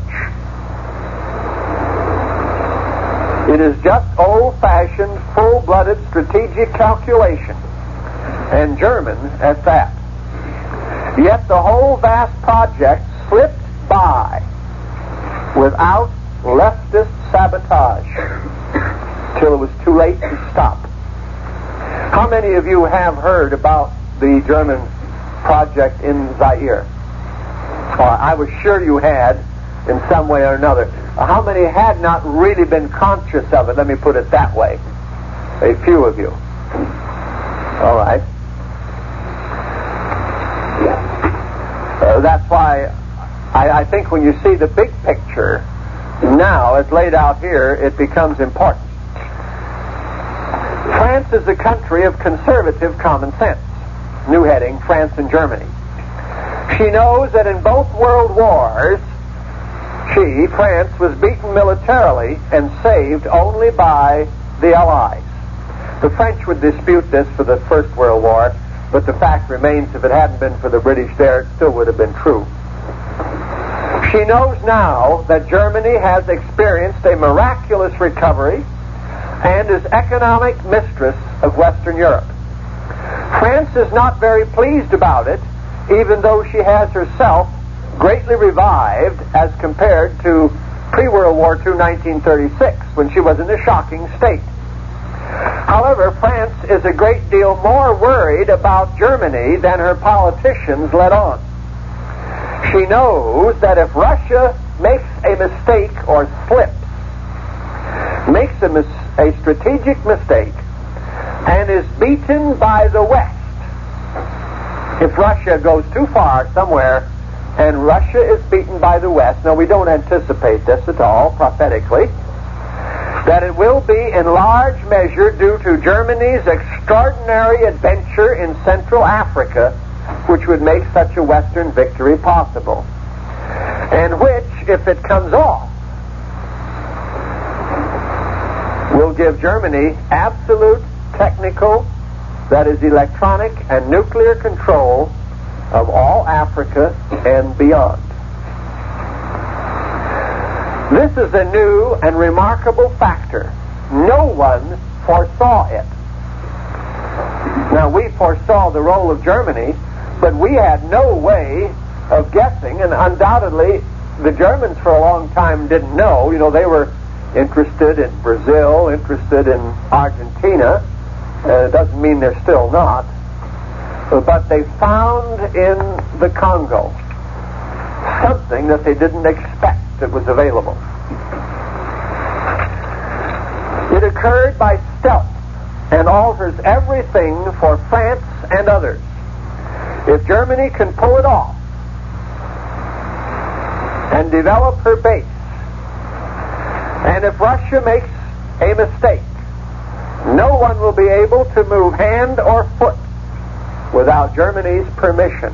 It is just old-fashioned, full-blooded strategic calculation, and German at that. Yet the whole vast project slipped by without leftist sabotage till it was too late to stop. How many of you have heard about the German project in Zaire? I was sure you had in some way or another. How many had not really been conscious of it? Let me put it that way. A few of you. All right. That's why I think when you see the big picture now as laid out here, it becomes important. France is a country of conservative common sense. New heading, France and Germany. She knows that in both world wars, France, was beaten militarily and saved only by the Allies. The French would dispute this for the First World War, but the fact remains, if it hadn't been for the British there, it still would have been true. She knows now that Germany has experienced a miraculous recovery and is economic mistress of Western Europe. France is not very pleased about it, even though she has herself greatly revived as compared to pre-World War II, 1936, when she was in a shocking state. However, France is a great deal more worried about Germany than her politicians let on. She knows that if Russia makes a mistake or slips, makes a strategic mistake, and is beaten by the West, if Russia goes too far somewhere and Russia is beaten by the West, now we don't anticipate this at all prophetically, that it will be in large measure due to Germany's extraordinary adventure in Central Africa, which would make such a Western victory possible, and which, if it comes off, will give Germany absolute technical, that is electronic and nuclear control of all Africa and beyond. This is a new and remarkable factor. No one foresaw it. Now, we foresaw the role of Germany, but we had no way of guessing, and undoubtedly the Germans for a long time didn't know. You know, they were interested in Brazil, interested in Argentina. It doesn't mean they're still not. But they found in the Congo something that they didn't expect that was available. It occurred by stealth and alters everything for France and others. If Germany can pull it off and develop her base, and if Russia makes a mistake, no one will be able to move hand or foot without Germany's permission.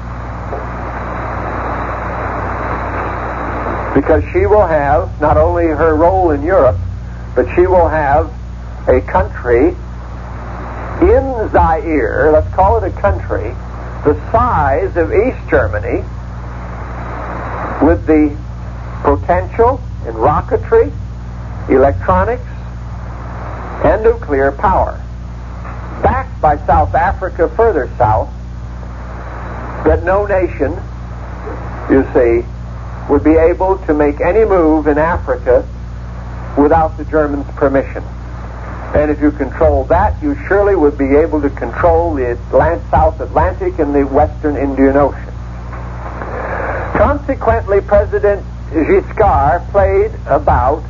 Because she will have not only her role in Europe, but she will have a country in Zaire, let's call it a country, the size of East Germany, with the potential in rocketry, electronics, and nuclear power, backed by South Africa further south, that no nation, you see, would be able to make any move in Africa without the Germans' permission. And if you control that, you surely would be able to control the South Atlantic and the Western Indian Ocean. Consequently, President Giscard plays about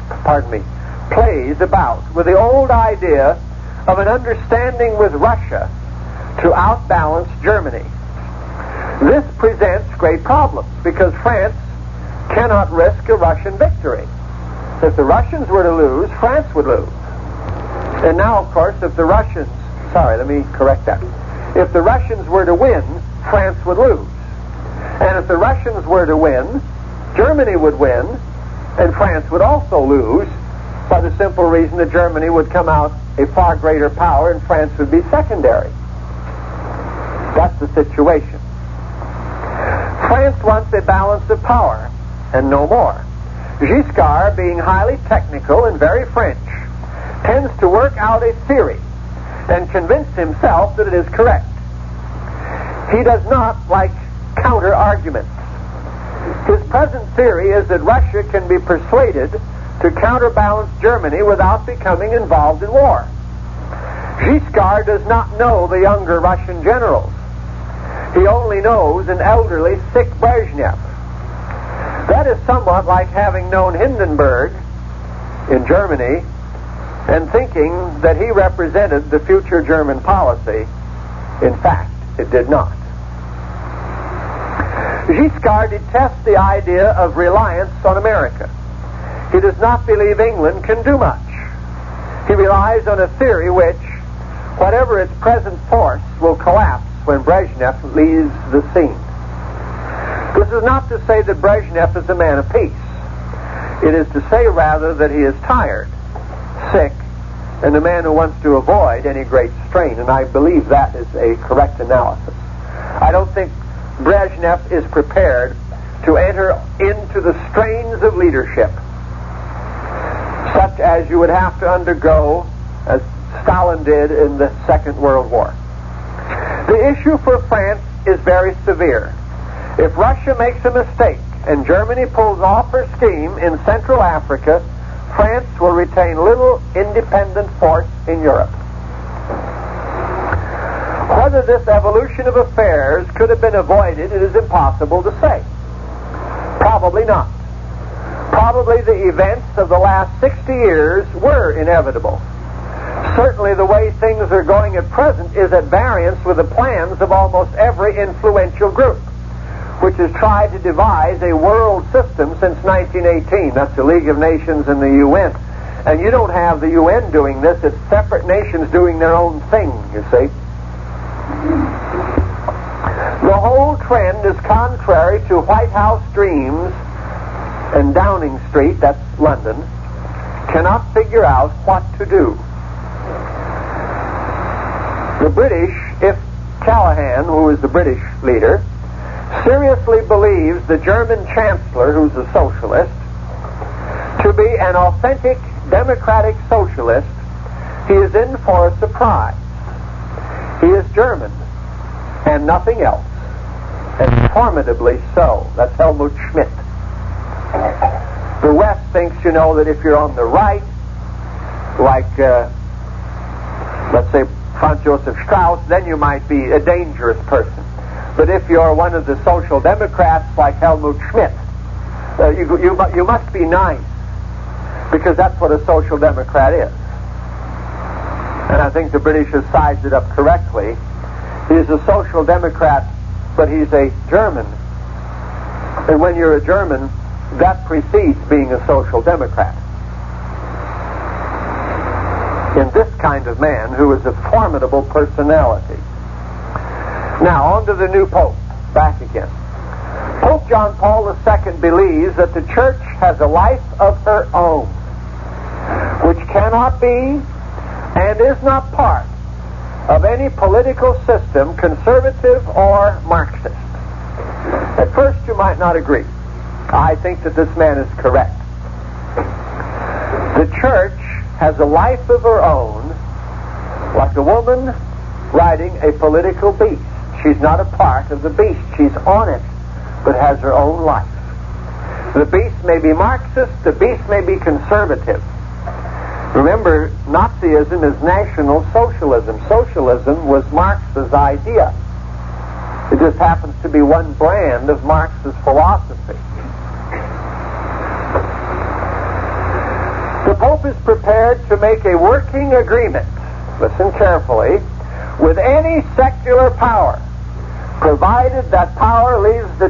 with the old idea of an understanding with Russia to outbalance Germany. This presents great problems because France cannot risk a Russian victory. If the Russians were to lose, France would lose. And now, of course, if the Russians were to win, France would lose. And if the Russians were to win, Germany would win, and France would also lose, by the simple reason that Germany would come out a far greater power and France would be secondary. That's the situation. France wants a balance of power, and no more. Giscard, being highly technical and very French, tends to work out a theory and convince himself that it is correct. He does not like counter-arguments. His present theory is that Russia can be persuaded to counterbalance Germany without becoming involved in war. Giscard does not know the younger Russian generals. He only knows an elderly, sick Brezhnev. That is somewhat like having known Hindenburg in Germany and thinking that he represented the future German policy. In fact, it did not. Giscard detests the idea of reliance on America. He does not believe England can do much. He relies on a theory which, whatever its present force, will collapse when Brezhnev leaves the scene. This is not to say that Brezhnev is a man of peace. It is to say rather that he is tired, sick, and a man who wants to avoid any great strain, and I believe that is a correct analysis. I don't think Brezhnev is prepared to enter into the strains of leadership such as you would have to undergo as Stalin did in the Second World War. The issue for France is very severe. If Russia makes a mistake and Germany pulls off her scheme in Central Africa, France will retain little independent force in Europe. Whether this evolution of affairs could have been avoided, it is impossible to say. Probably not. Probably the events of the last 60 years were inevitable. Certainly the way things are going at present is at variance with the plans of almost every influential group, which has tried to devise a world system since 1918. That's the League of Nations and the UN. And you don't have the UN doing this. It's separate nations doing their own thing, you see. The whole trend is contrary to White House dreams, and Downing Street, that's London, cannot figure out what to do. The British, if Callahan, who is the British leader, seriously believes the German Chancellor, who's a socialist, to be an authentic democratic socialist, he is in for a surprise. He is German, and nothing else, and formidably so. That's Helmut Schmidt. The West thinks, you know, that if you're on the right, like, let's say, Franz Joseph Strauss, then you might be a dangerous person. But if you're one of the social democrats like Helmut Schmidt, you must be nice, because that's what a social democrat is. And I think the British have sized it up correctly. He's a social democrat, but he's a German. And when you're a German, that precedes being a social democrat. In this kind of man who is a formidable personality. Now, on to the new Pope. Back again. Pope John Paul II believes that the Church has a life of her own, which cannot be and is not part of any political system, conservative or Marxist. At first, you might not agree. I think that this man is correct. The Church has a life of her own, like a woman riding a political beast. She's not a part of the beast. She's on it, but has her own life. The beast may be Marxist, the beast may be conservative. Remember, Nazism is National Socialism. Socialism was Marx's idea. It just happens to be one brand of Marx's philosophy. The Pope is prepared to make a working agreement, listen carefully, with any secular power, provided that power leaves the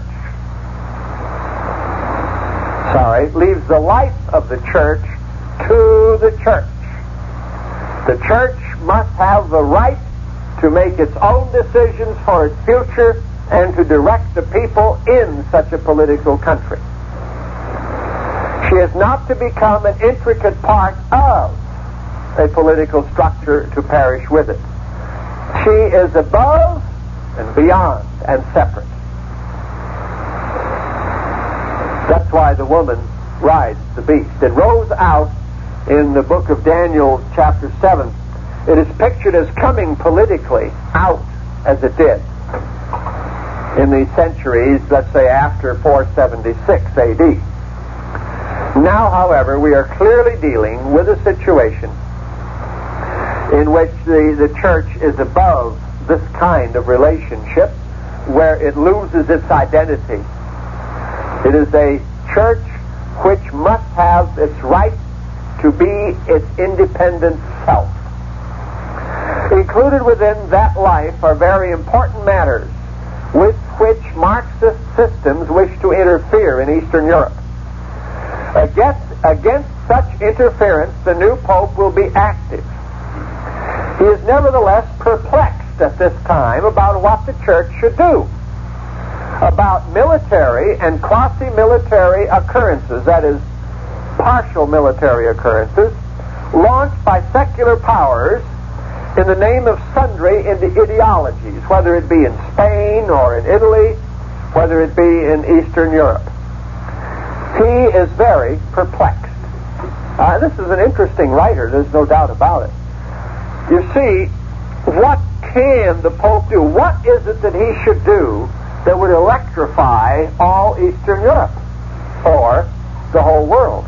life of the Church to the Church. The Church must have the right to make its own decisions for its future and to direct the people in such a political country. She is not to become an intricate part of a political structure to perish with it. She is above and beyond and separate. That's why the woman rides the beast. It rose out in the book of Daniel, chapter 7. It is pictured as coming politically out as it did in the centuries, let's say, after 476 A.D. Now, however, we are clearly dealing with a situation in which the Church is above this kind of relationship where it loses its identity. It is a church which must have its right to be its independent self. Included within that life are very important matters with which Marxist systems wish to interfere in Eastern Europe. Against such interference, the new Pope will be active. He is nevertheless perplexed at this time about what the Church should do about military and quasi-military occurrences, that is, partial military occurrences, launched by secular powers in the name of sundry ideologies, whether it be in Spain or in Italy, whether it be in Eastern Europe. He is very perplexed. This is an interesting writer, there's no doubt about it. You see, what can the Pope do? What is it that he should do that would electrify all Eastern Europe or the whole world.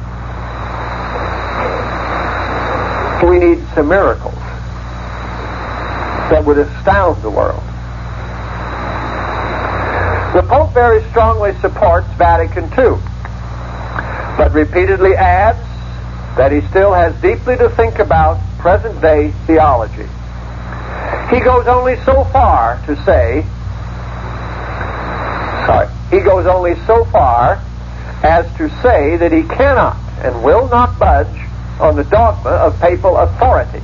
We need some miracles that would astound the world. The Pope very strongly supports Vatican II, but repeatedly adds that he still has deeply to think about present-day theology. He goes only so far as to say that he cannot and will not budge on the dogma of papal authority.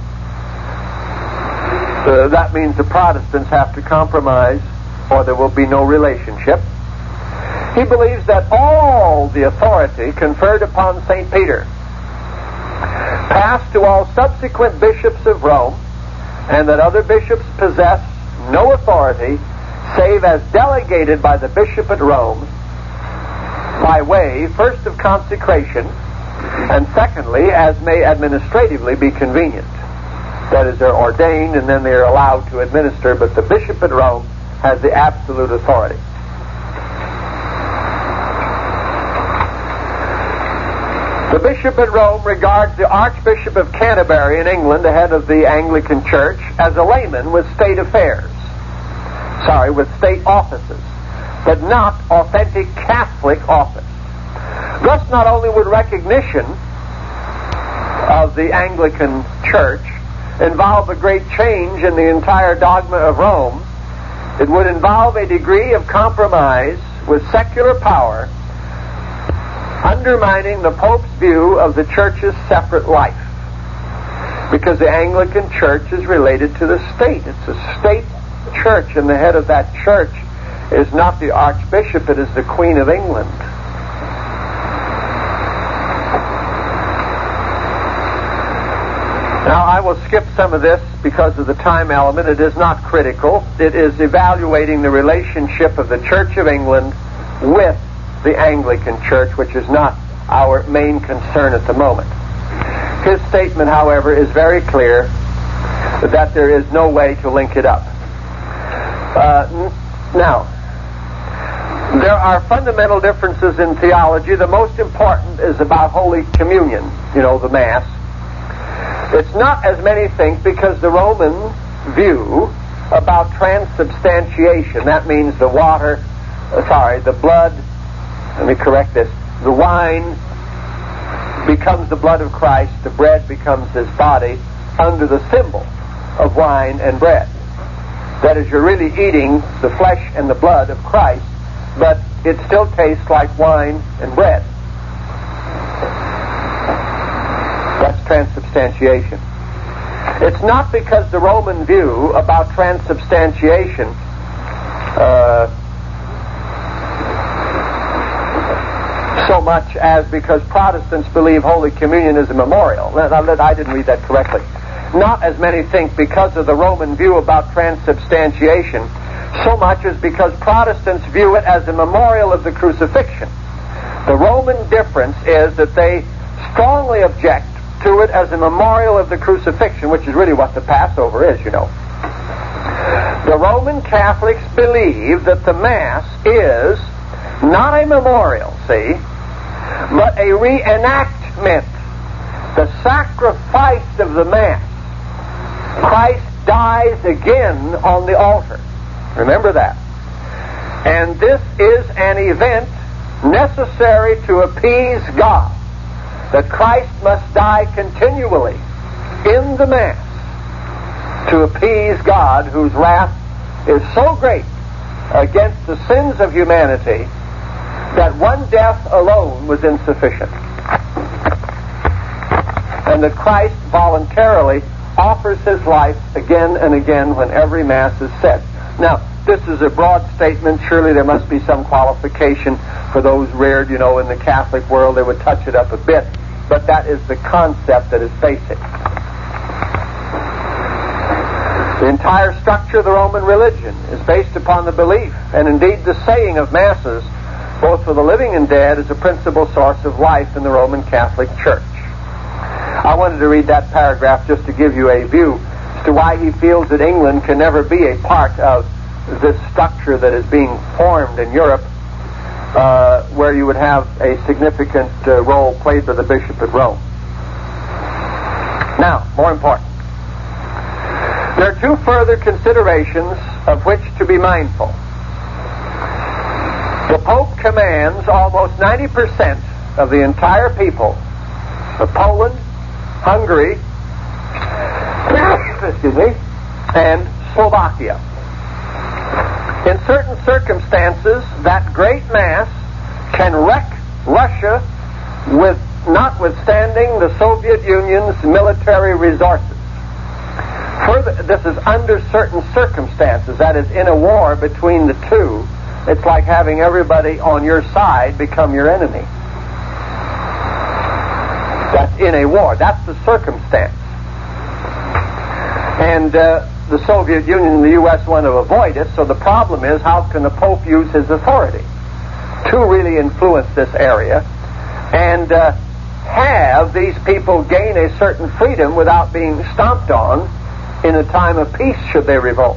That means the Protestants have to compromise or there will be no relationship. He believes that all the authority conferred upon St. Peter passed to all subsequent bishops of Rome, and that other bishops possess no authority save as delegated by the bishop at Rome by way, first, of consecration, and secondly, as may administratively be convenient. That is, they're ordained and then they're allowed to administer, but the bishop at Rome has the absolute authority. The bishop at Rome regards the Archbishop of Canterbury in England, the head of the Anglican Church, as a layman with state offices, but not authentic Catholic office. Thus, not only would recognition of the Anglican Church involve a great change in the entire dogma of Rome, it would involve a degree of compromise with secular power, undermining the Pope's view of the Church's separate life. Because the Anglican Church is related to the state. It's a state church, and the head of that church is not the Archbishop, it is the Queen of England. Now, I will skip some of this because of the time element. It is not critical. It is evaluating the relationship of the Church of England with the Anglican Church, which is not our main concern at the moment. His statement, however, is very clear that there is no way to link it up. Now, there are fundamental differences in theology. The most important is about Holy Communion, the Mass. It's not, as many think, because the Roman view about transubstantiation, that means the blood, let me correct this, the wine becomes the blood of Christ, the bread becomes his body under the symbol of wine and bread. That is, you're really eating the flesh and the blood of Christ, but it still tastes like wine and bread. That's transubstantiation. It's not because the Roman view about transubstantiation so much as because Protestants believe Holy Communion is a memorial. I didn't read that correctly. Not, as many think, because of the Roman view about transubstantiation, so much as because Protestants view it as a memorial of the crucifixion. The Roman difference is that they strongly object to it as a memorial of the crucifixion, which is really what the Passover is, The Roman Catholics believe that the Mass is not a memorial, but a reenactment, the sacrifice of the Mass. Christ dies again on the altar. Remember that. And this is an event necessary to appease God, that Christ must die continually in the Mass to appease God, whose wrath is so great against the sins of humanity that one death alone was insufficient. And that Christ voluntarily offers his life again and again when every Mass is said. Now, this is a broad statement. Surely there must be some qualification for those reared, in the Catholic world. They would touch it up a bit. But that is the concept that is basic. The entire structure of the Roman religion is based upon the belief, and indeed the saying of Masses, both for the living and dead, is a principal source of life in the Roman Catholic Church. I wanted to read that paragraph just to give you a view as to why he feels that England can never be a part of this structure that is being formed in Europe, where you would have a significant role played by the bishop at Rome. Now, more important, there are two further considerations of which to be mindful. The Pope commands almost 90% of the entire people of Poland, Hungary, and Slovakia. In certain circumstances, that great mass can wreck Russia notwithstanding the Soviet Union's military resources. Further, this is under certain circumstances, that is, in a war between the two. It's like having everybody on your side become your enemy. That's in a war. That's the circumstance. And the Soviet Union and the U.S. want to avoid it, so the problem is, how can the Pope use his authority to really influence this area and have these people gain a certain freedom without being stomped on in a time of peace should they revolt?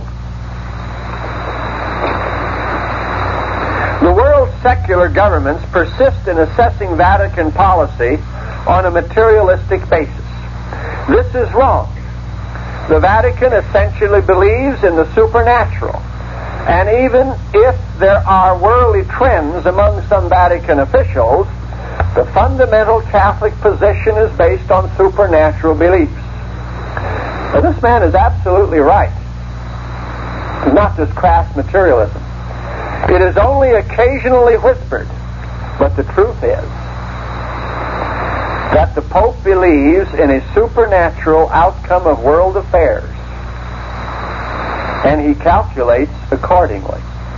The world's secular governments persist in assessing Vatican policy on a materialistic basis. This is wrong. The Vatican essentially believes in the supernatural, and even if there are worldly trends among some Vatican officials, the fundamental Catholic position is based on supernatural beliefs. Now, this man is absolutely right. It's not just crass materialism. It is only occasionally whispered, but the truth is that the Pope believes in a supernatural outcome of world affairs, and he calculates accordingly.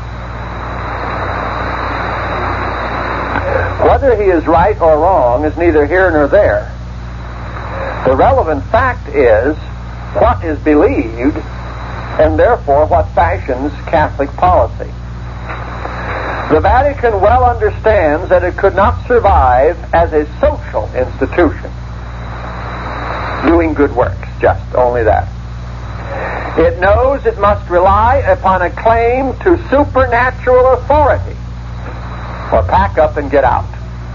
Whether he is right or wrong is neither here nor there. The relevant fact is what is believed, and therefore what fashions Catholic policy. The Vatican well understands that it could not survive as a social institution, doing good works, just only that. It knows it must rely upon a claim to supernatural authority, or pack up and get out.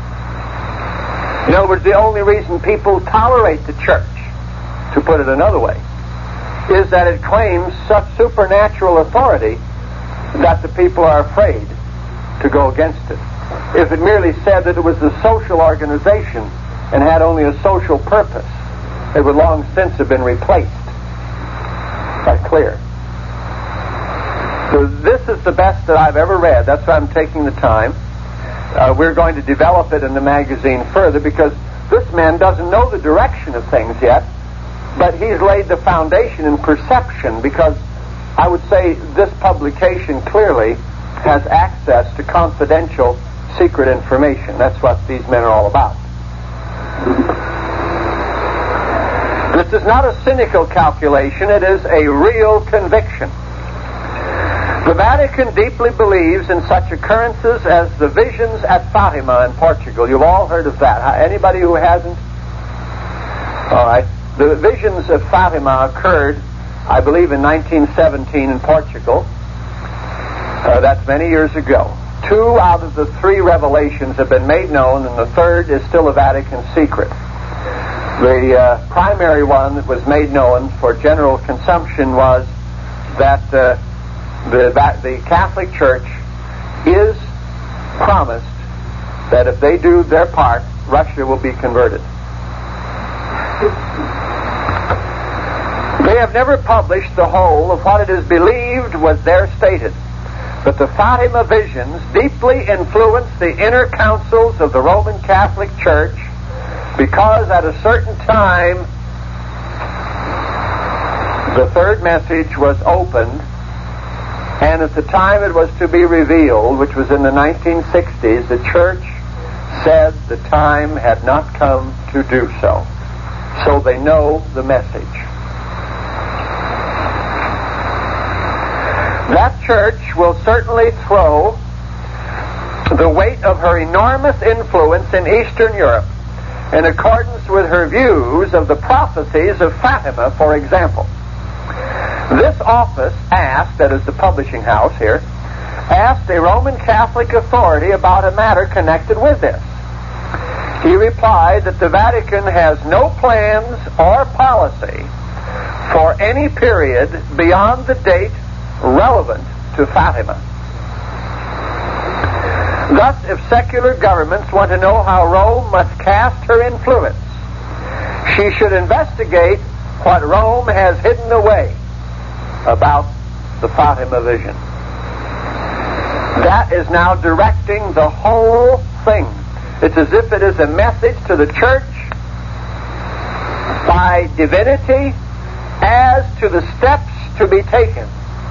In other words, the only reason people tolerate the church, to put it another way, is that it claims such supernatural authority that the people are afraid to go against it. If it merely said that it was a social organization and had only a social purpose, it would long since have been replaced. That's clear. So this is the best that I've ever read. That's why I'm taking the time. We're going to develop it in the magazine further, because this man doesn't know the direction of things yet, but he's laid the foundation in perception, because I would say this publication clearly has access to confidential, secret information. That's what these men are all about. This is not a cynical calculation, it is a real conviction. The Vatican deeply believes in such occurrences as the visions at Fatima in Portugal. You've all heard of that. Anybody who hasn't? All right. The visions of Fatima occurred, I believe, in 1917 in Portugal. That's many years ago. 2 out of the 3 revelations have been made known, and the third is still a Vatican secret. The primary one that was made known for general consumption was that the Catholic Church is promised that if they do their part, Russia will be converted. They have never published the whole of what it is believed was there stated, but the Fatima visions deeply influenced the inner councils of the Roman Catholic Church, because at a certain time the third message was opened, and at the time it was to be revealed, which was in the 1960s, the Church said the time had not come to do so. So they know the message. That Church will certainly throw the weight of her enormous influence in Eastern Europe in accordance with her views of the prophecies of Fatima, for example. This office asked, that is the publishing house here, asked a Roman Catholic authority about a matter connected with this. He replied that the Vatican has no plans or policy for any period beyond the date relevant to Fatima. Thus, if secular governments want to know how Rome must cast her influence, she should investigate what Rome has hidden away about the Fatima vision. That is now directing the whole thing. It's as if it is a message to the church by divinity as to the steps to be taken.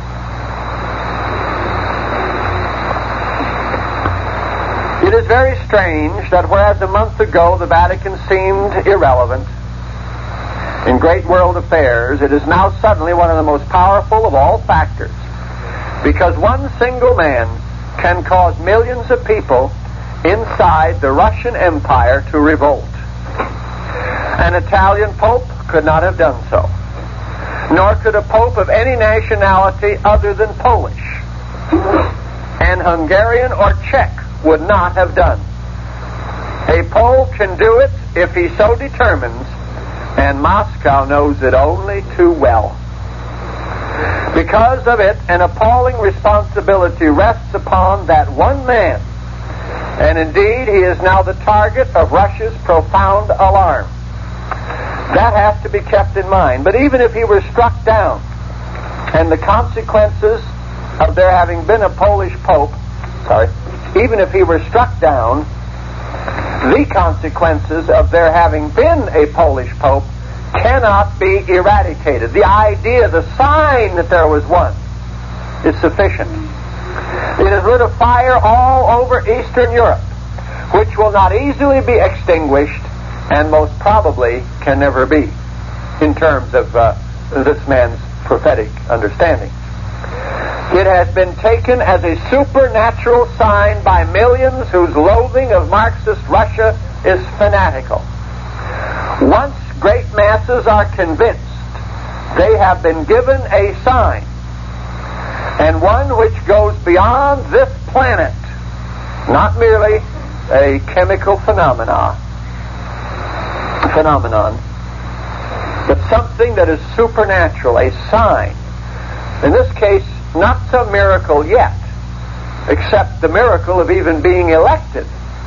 It is very strange that whereas a month ago the Vatican seemed irrelevant in great world affairs, it is now suddenly one of the most powerful of all factors, because one single man can cause millions of people inside the Russian Empire to revolt. An Italian pope could not have done so, nor could a pope of any nationality other than Polish. An Hungarian or Czech would not have done. A Pole can do it if he so determines, and Moscow knows it only too well. Because of it, an appalling responsibility rests upon that one man, and indeed he is now the target of Russia's profound alarm. That has to be kept in mind. But even if he were struck down, and the consequences of there having been a Polish pope, even if he were struck down, the consequences of there having been a Polish pope cannot be eradicated. The idea, the sign that there was one, is sufficient. It has lit a fire all over Eastern Europe, which will not easily be extinguished, and most probably can never be, in terms of this man's prophetic understanding. It has been taken as a supernatural sign by millions whose loathing of Marxist Russia is fanatical. Once great masses are convinced, they have been given a sign, and one which goes beyond this planet, not merely a chemical phenomenon, but something that is supernatural, a sign. In this case, not some miracle yet, except the miracle of even being elected.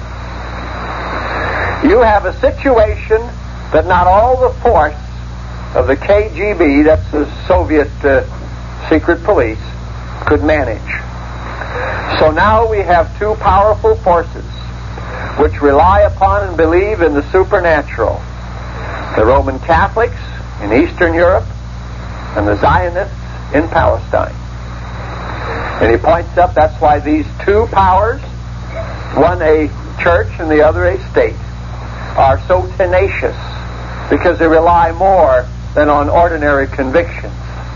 You have a situation that not all the force of the KGB, that's the Soviet secret police, could manage. So now we have two powerful forces which rely upon and believe in the supernatural. The Roman Catholics in Eastern Europe and the Zionists in Palestine. And he points up, that's why these two powers, one a church and the other a state, are so tenacious, because they rely more than on ordinary convictions.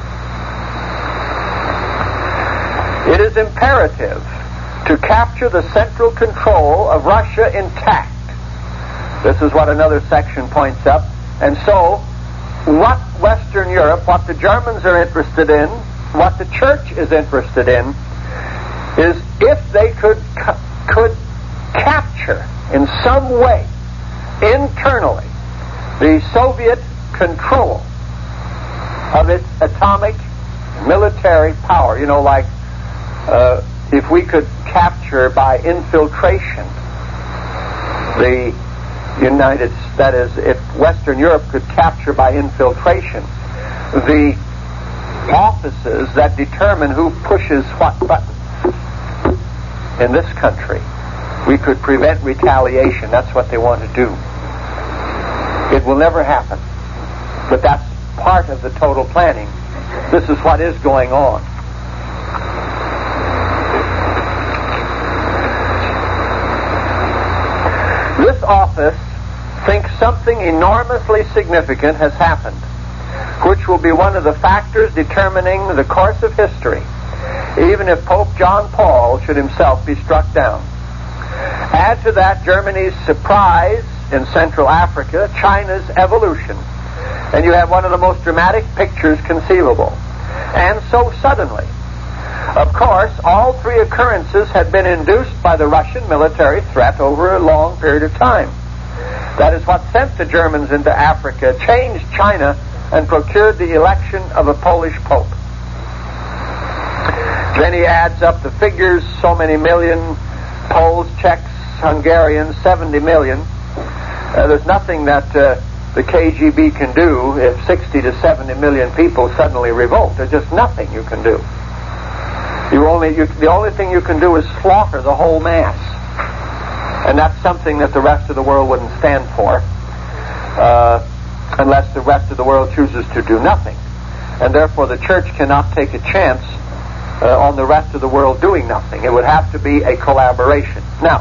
It is imperative to capture the central control of Russia intact. This is what another section points up. And so, what Western Europe, what the Germans are interested in, what the church is interested in, is if they could capture in some way, internally, the Soviet control of its atomic military power. You know, like if we could capture by infiltration the United States, that is, if Western Europe could capture by infiltration the offices that determine who pushes what buttons in this country, we could prevent retaliation. That's what they want to do. It will never happen, but that's part of the total planning. This is what is going on. This office thinks something enormously significant has happened, which will be one of the factors determining the course of history, even if Pope John Paul should himself be struck down. Add to that Germany's surprise in Central Africa, China's evolution, and you have one of the most dramatic pictures conceivable. and so suddenly. Of course, all three occurrences had been induced by the Russian military threat over a long period of time. That is what sent the Germans into Africa, changed China, and procured the election of a Polish pope. Then he adds up the figures, so many million, Poles, Czechs, Hungarians, 70 million. There's nothing that the KGB can do if 60 to 70 million people suddenly revolt. There's just nothing you can do. The only thing you can do is slaughter the whole mass. And that's something that the rest of the world wouldn't stand for, unless the rest of the world chooses to do nothing. And therefore the church cannot take a chance on the rest of the world doing nothing. It would have to be a collaboration. Now,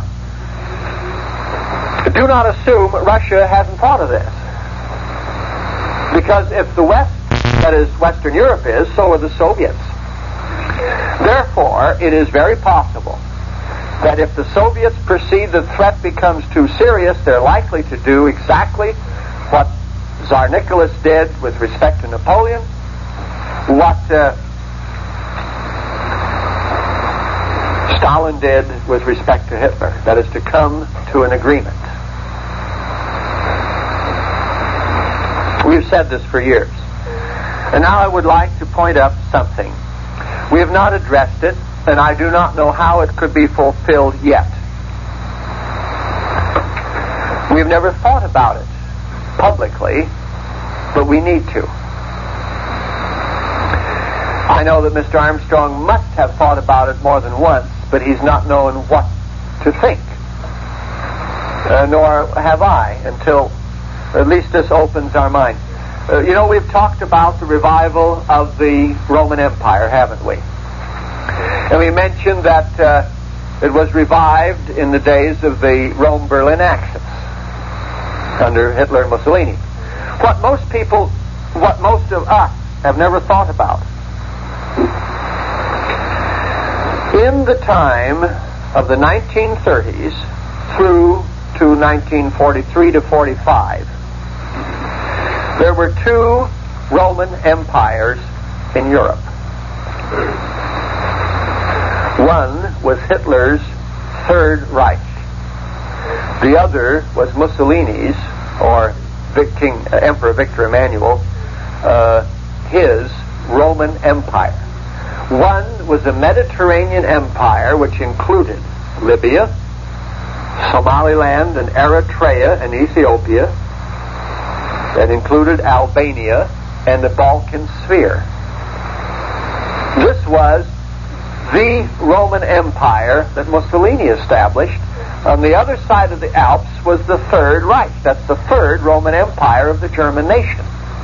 do not assume Russia hasn't thought of this. Because if the West, that is Western Europe, is, so are the Soviets. Therefore, it is very possible that if the Soviets perceive the threat becomes too serious, they're likely to do exactly what Tsar Nicholas did with respect to Napoleon, what Stalin did with respect to Hitler. That is, to come to an agreement. We've said this for years. And now I would like to point out something. We have not addressed it, and I do not know how it could be fulfilled yet. We've never thought about it publicly, but we need to. I know that Mr. Armstrong must have thought about it more than once, but he's not known what to think. Nor have I, until at least this opens our mind. We've talked about the revival of the Roman Empire, haven't we? And we mentioned that it was revived in the days of the Rome-Berlin Axis under Hitler and Mussolini. What most of us have never thought about. In the time of the 1930s through to 1943 to 45, there were two Roman empires in Europe. One was Hitler's Third Reich. The other was Mussolini's, or Emperor Victor Emmanuel, his Roman Empire. One was a Mediterranean empire which included Libya, Somaliland and Eritrea and Ethiopia, that included Albania and the Balkan sphere. This was the Roman Empire that Mussolini established. On the other side of the Alps was the Third Reich. That's the third Roman Empire of the German nation.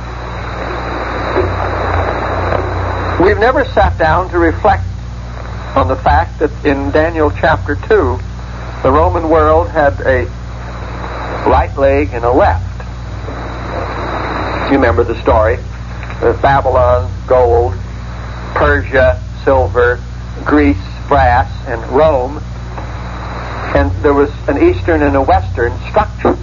We've never sat down to reflect on the fact that in Daniel chapter 2, the Roman world had a right leg and a left. You remember the story. Babylon, gold, Persia, silver, Greece, brass, and Rome. And there was an eastern and a western structure.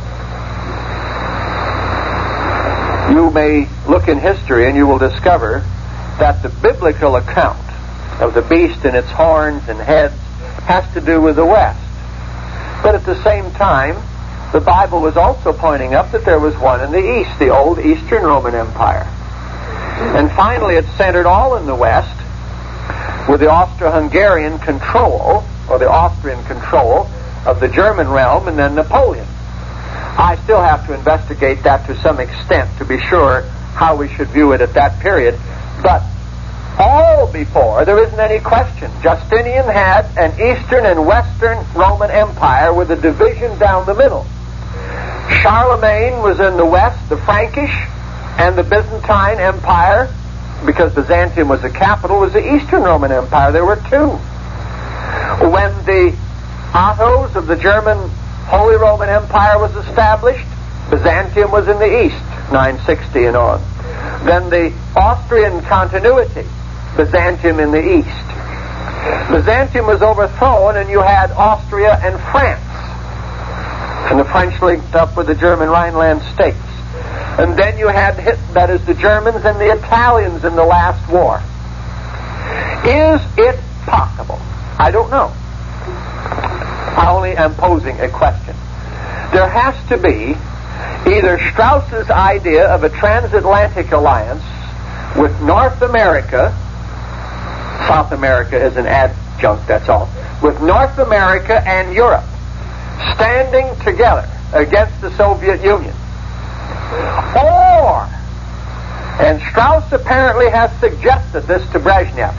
You may look in history and you will discover that the biblical account of the beast and its horns and heads has to do with the West. But at the same time, the Bible was also pointing up that there was one in the East, the old Eastern Roman Empire. And finally, it centered all in the West with the Austro-Hungarian control, or the Austrian control, of the German realm, and then Napoleon. I still have to investigate that to some extent to be sure how we should view it at that period. But all before, there isn't any question. Justinian had an Eastern and Western Roman Empire with a division down the middle. Charlemagne was in the West, the Frankish, and the Byzantine Empire, because Byzantium was the capital, was the Eastern Roman Empire. There were two. When the Ottos of the German Holy Roman Empire was established, Byzantium was in the East, 960 and on. Then the Austrian continuity, Byzantium in the East. Byzantium was overthrown and you had Austria and France. And the French linked up with the German Rhineland states. And then you had, that is, the Germans and the Italians in the last war. Is it possible? I don't know. I only am posing a question. There has to be either Strauss's idea of a transatlantic alliance with North America, South America is an adjunct, that's all, with North America and Europe standing together against the Soviet Union. Or, and Strauss apparently has suggested this to Brezhnev,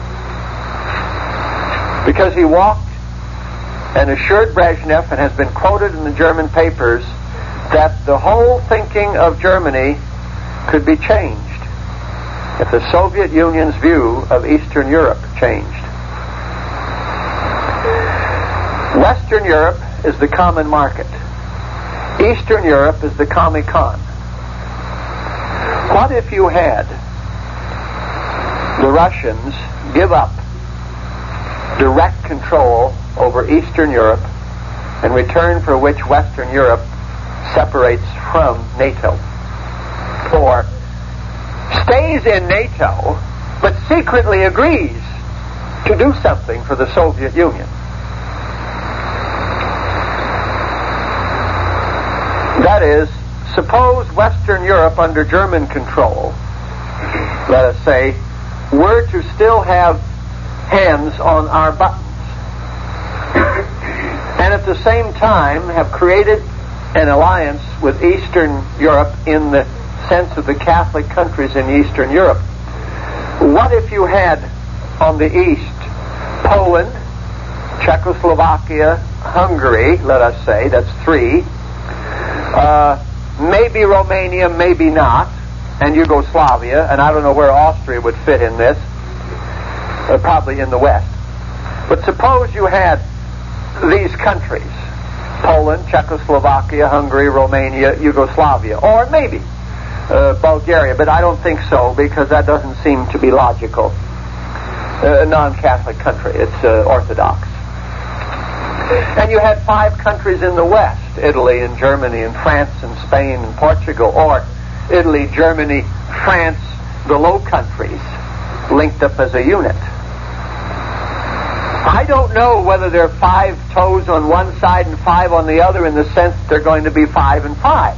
because he walked and assured Brezhnev, and has been quoted in the German papers, that the whole thinking of Germany could be changed if the Soviet Union's view of Eastern Europe changed. Western Europe is the common market. Eastern Europe is the Comic-Con. What if you had the Russians give up direct control over Eastern Europe, in return for which Western Europe separates from NATO, or stays in NATO but secretly agrees to do something for the Soviet Union? That is, suppose Western Europe under German control, let us say, were to still have hands on our buttons, and at the same time have created an alliance with Eastern Europe in the sense of the Catholic countries in Eastern Europe. What if you had on the east Poland, Czechoslovakia, Hungary, let us say, that's 3, maybe Romania, maybe not, and Yugoslavia, and I don't know where Austria would fit in this, probably in the west. But suppose you had these countries, Poland, Czechoslovakia, Hungary, Romania, Yugoslavia, or maybe Bulgaria, but I don't think so, because that doesn't seem to be logical. A non-Catholic country, it's Orthodox. And you had 5 countries in the west, Italy and Germany and France and Spain and Portugal, or Italy, Germany, France, the Low Countries, linked up as a unit. I don't know whether there are 5 toes on one side and 5 on the other, in the sense that they're going to be 5 and 5.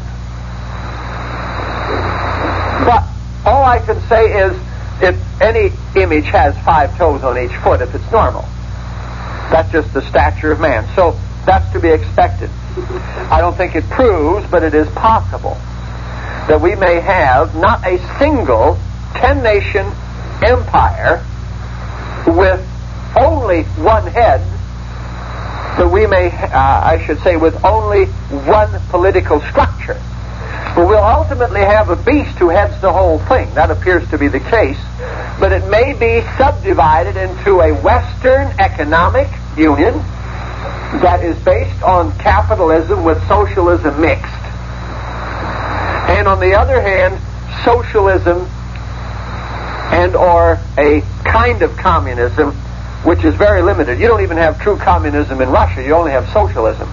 But all I can say is, if any image has 5 toes on each foot, if it's normal, that's just the stature of man. So that's to be expected. I don't think it proves, but it is possible that we may have not a single 10-nation empire with only one head, but we may, I should say, with only one political structure. But we'll ultimately have a beast who heads the whole thing. That appears to be the case. But it may be subdivided into a Western economic union that is based on capitalism with socialism mixed. And on the other hand, socialism and or a kind of communism which is very limited. You don't even have true communism in Russia. You only have socialism.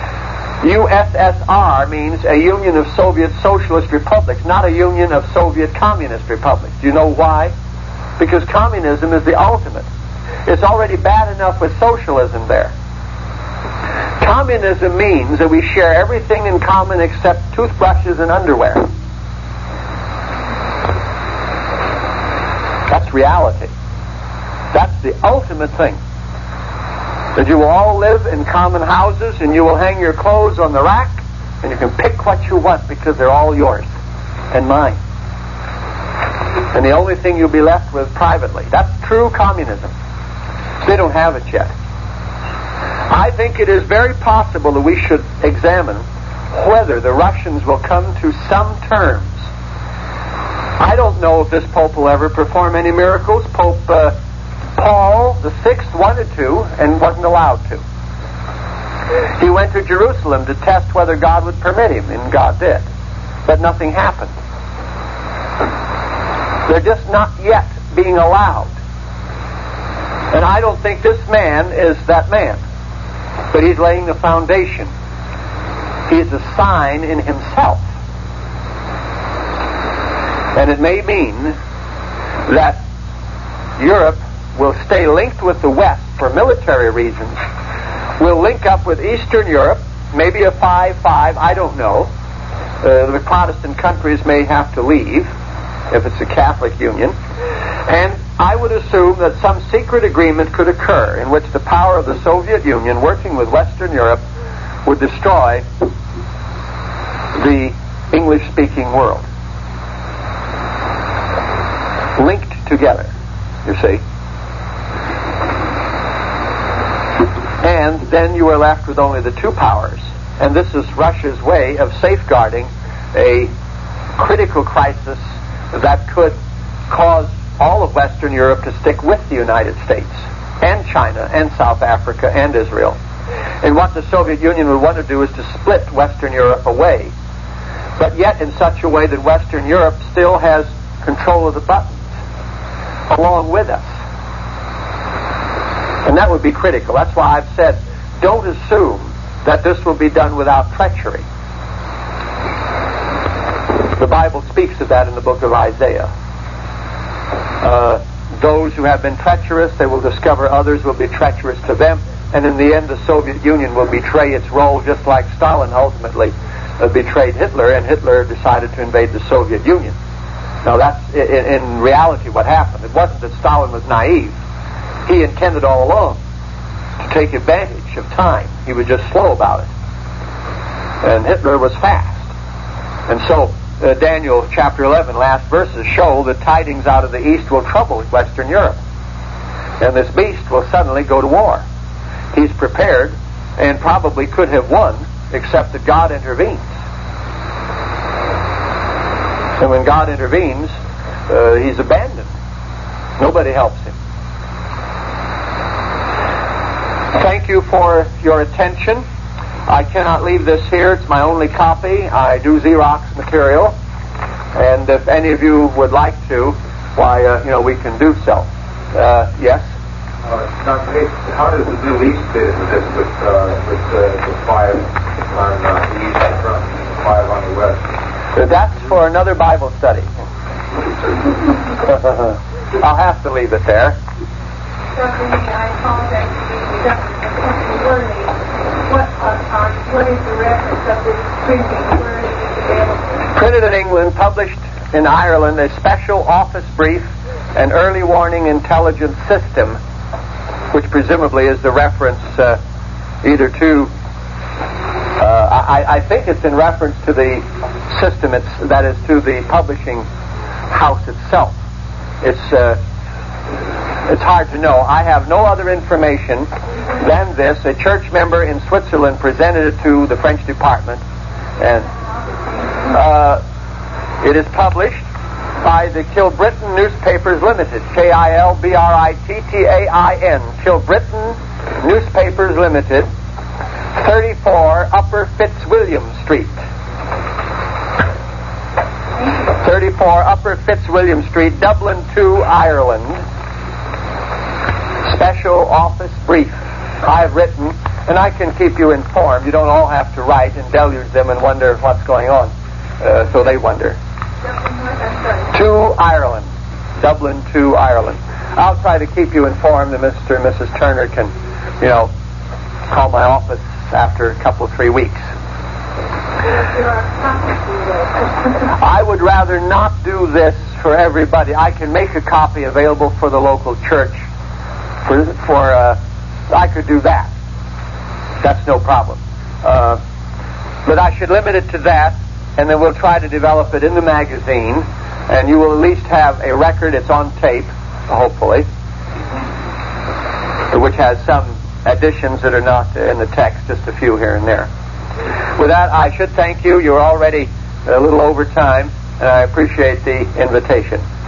USSR means a Union of Soviet Socialist Republics, not a Union of Soviet Communist Republics. Do you know why? Because communism is the ultimate. It's already bad enough with socialism there. Communism means that we share everything in common except toothbrushes and underwear. That's reality. That's the ultimate thing. That you will all live in common houses, and you will hang your clothes on the rack, and you can pick what you want because they're all yours and mine. And the only thing you'll be left with privately. That's true communism. They don't have it yet. I think it is very possible that we should examine whether the Russians will come to some terms. I don't know if this Pope will ever perform any miracles. Pope Paul VI wanted to and wasn't allowed to. He went to Jerusalem to test whether God would permit him, and God did. But nothing happened. They're just not yet being allowed. And I don't think this man is that man. But he's laying the foundation. He is a sign in himself And it may mean that Europe will stay linked with the West for military reasons. We'll link up with Eastern Europe, maybe a 5-5, I don't know. The Protestant countries may have to leave if it's a Catholic union. And I would assume that some secret agreement could occur in which the power of the Soviet Union, working with Western Europe, would destroy the English-speaking world. Linked together, you see. And then you are left with only the two powers. And this is Russia's way of safeguarding a critical crisis that could cause all of Western Europe to stick with the United States and China and South Africa and Israel. And what the Soviet Union would want to do is to split Western Europe away, but yet in such a way that Western Europe still has control of the buttons along with us. And that would be critical. That's why I've said, don't assume that this will be done without treachery. The Bible speaks of that in the book of Isaiah. Those who have been treacherous, they will discover others will be treacherous to them, and in the end the Soviet Union will betray its role, just like Stalin ultimately betrayed Hitler, and Hitler decided to invade the Soviet Union. Now that's in reality what happened. It wasn't that Stalin was naive. He intended all along to take advantage of time. He was just slow about it. And Hitler was fast. And so Daniel chapter 11, last verses show that tidings out of the east will trouble Western Europe. And this beast will suddenly go to war. He's prepared and probably could have won, except that God intervenes. And when God intervenes, he's abandoned. Nobody helps him. Thank you for your attention. I cannot leave this here. It's my only copy. I do Xerox material. And if any of you would like to, why, we can do so. Yes? Dr. Hayes, how does the Middle East fit into this with the 5 on the east front and the 5 on the west? That's for another Bible study. I'll have to leave it there. Dr. Hayes, I apologize to be redundant. What is the reference of this printing? Where is it available? Printed in England, published in Ireland, a special office brief, an early warning intelligence system, which presumably is the reference either to, I think it's in reference to the system, that is to the publishing house itself. It's hard to know. I have no other information than this. A church member in Switzerland presented it to the French department, and it is published by the Kilbrittain Newspapers Limited, Kilbrittain, Kilbrittain Newspapers Limited, 34 Upper Fitzwilliam Street. 34 Upper Fitzwilliam Street, Dublin 2, Ireland. Special office brief. I've written, and I can keep you informed. You don't all have to write and deluge them and wonder what's going on. So they wonder. To Ireland. Dublin to Ireland. I'll try to keep you informed, and Mr. and Mrs. Turner can, call my office after a couple, 3 weeks. I would rather not do this for everybody. I can make a copy available for the local church. I could do that. That's no problem. But I should limit it to that, and then we'll try to develop it in the magazine, and you will at least have a record. It's on tape, hopefully, which has some additions that are not in the text, just a few here and there. With that, I should thank you. You're already a little over time, and I appreciate the invitation.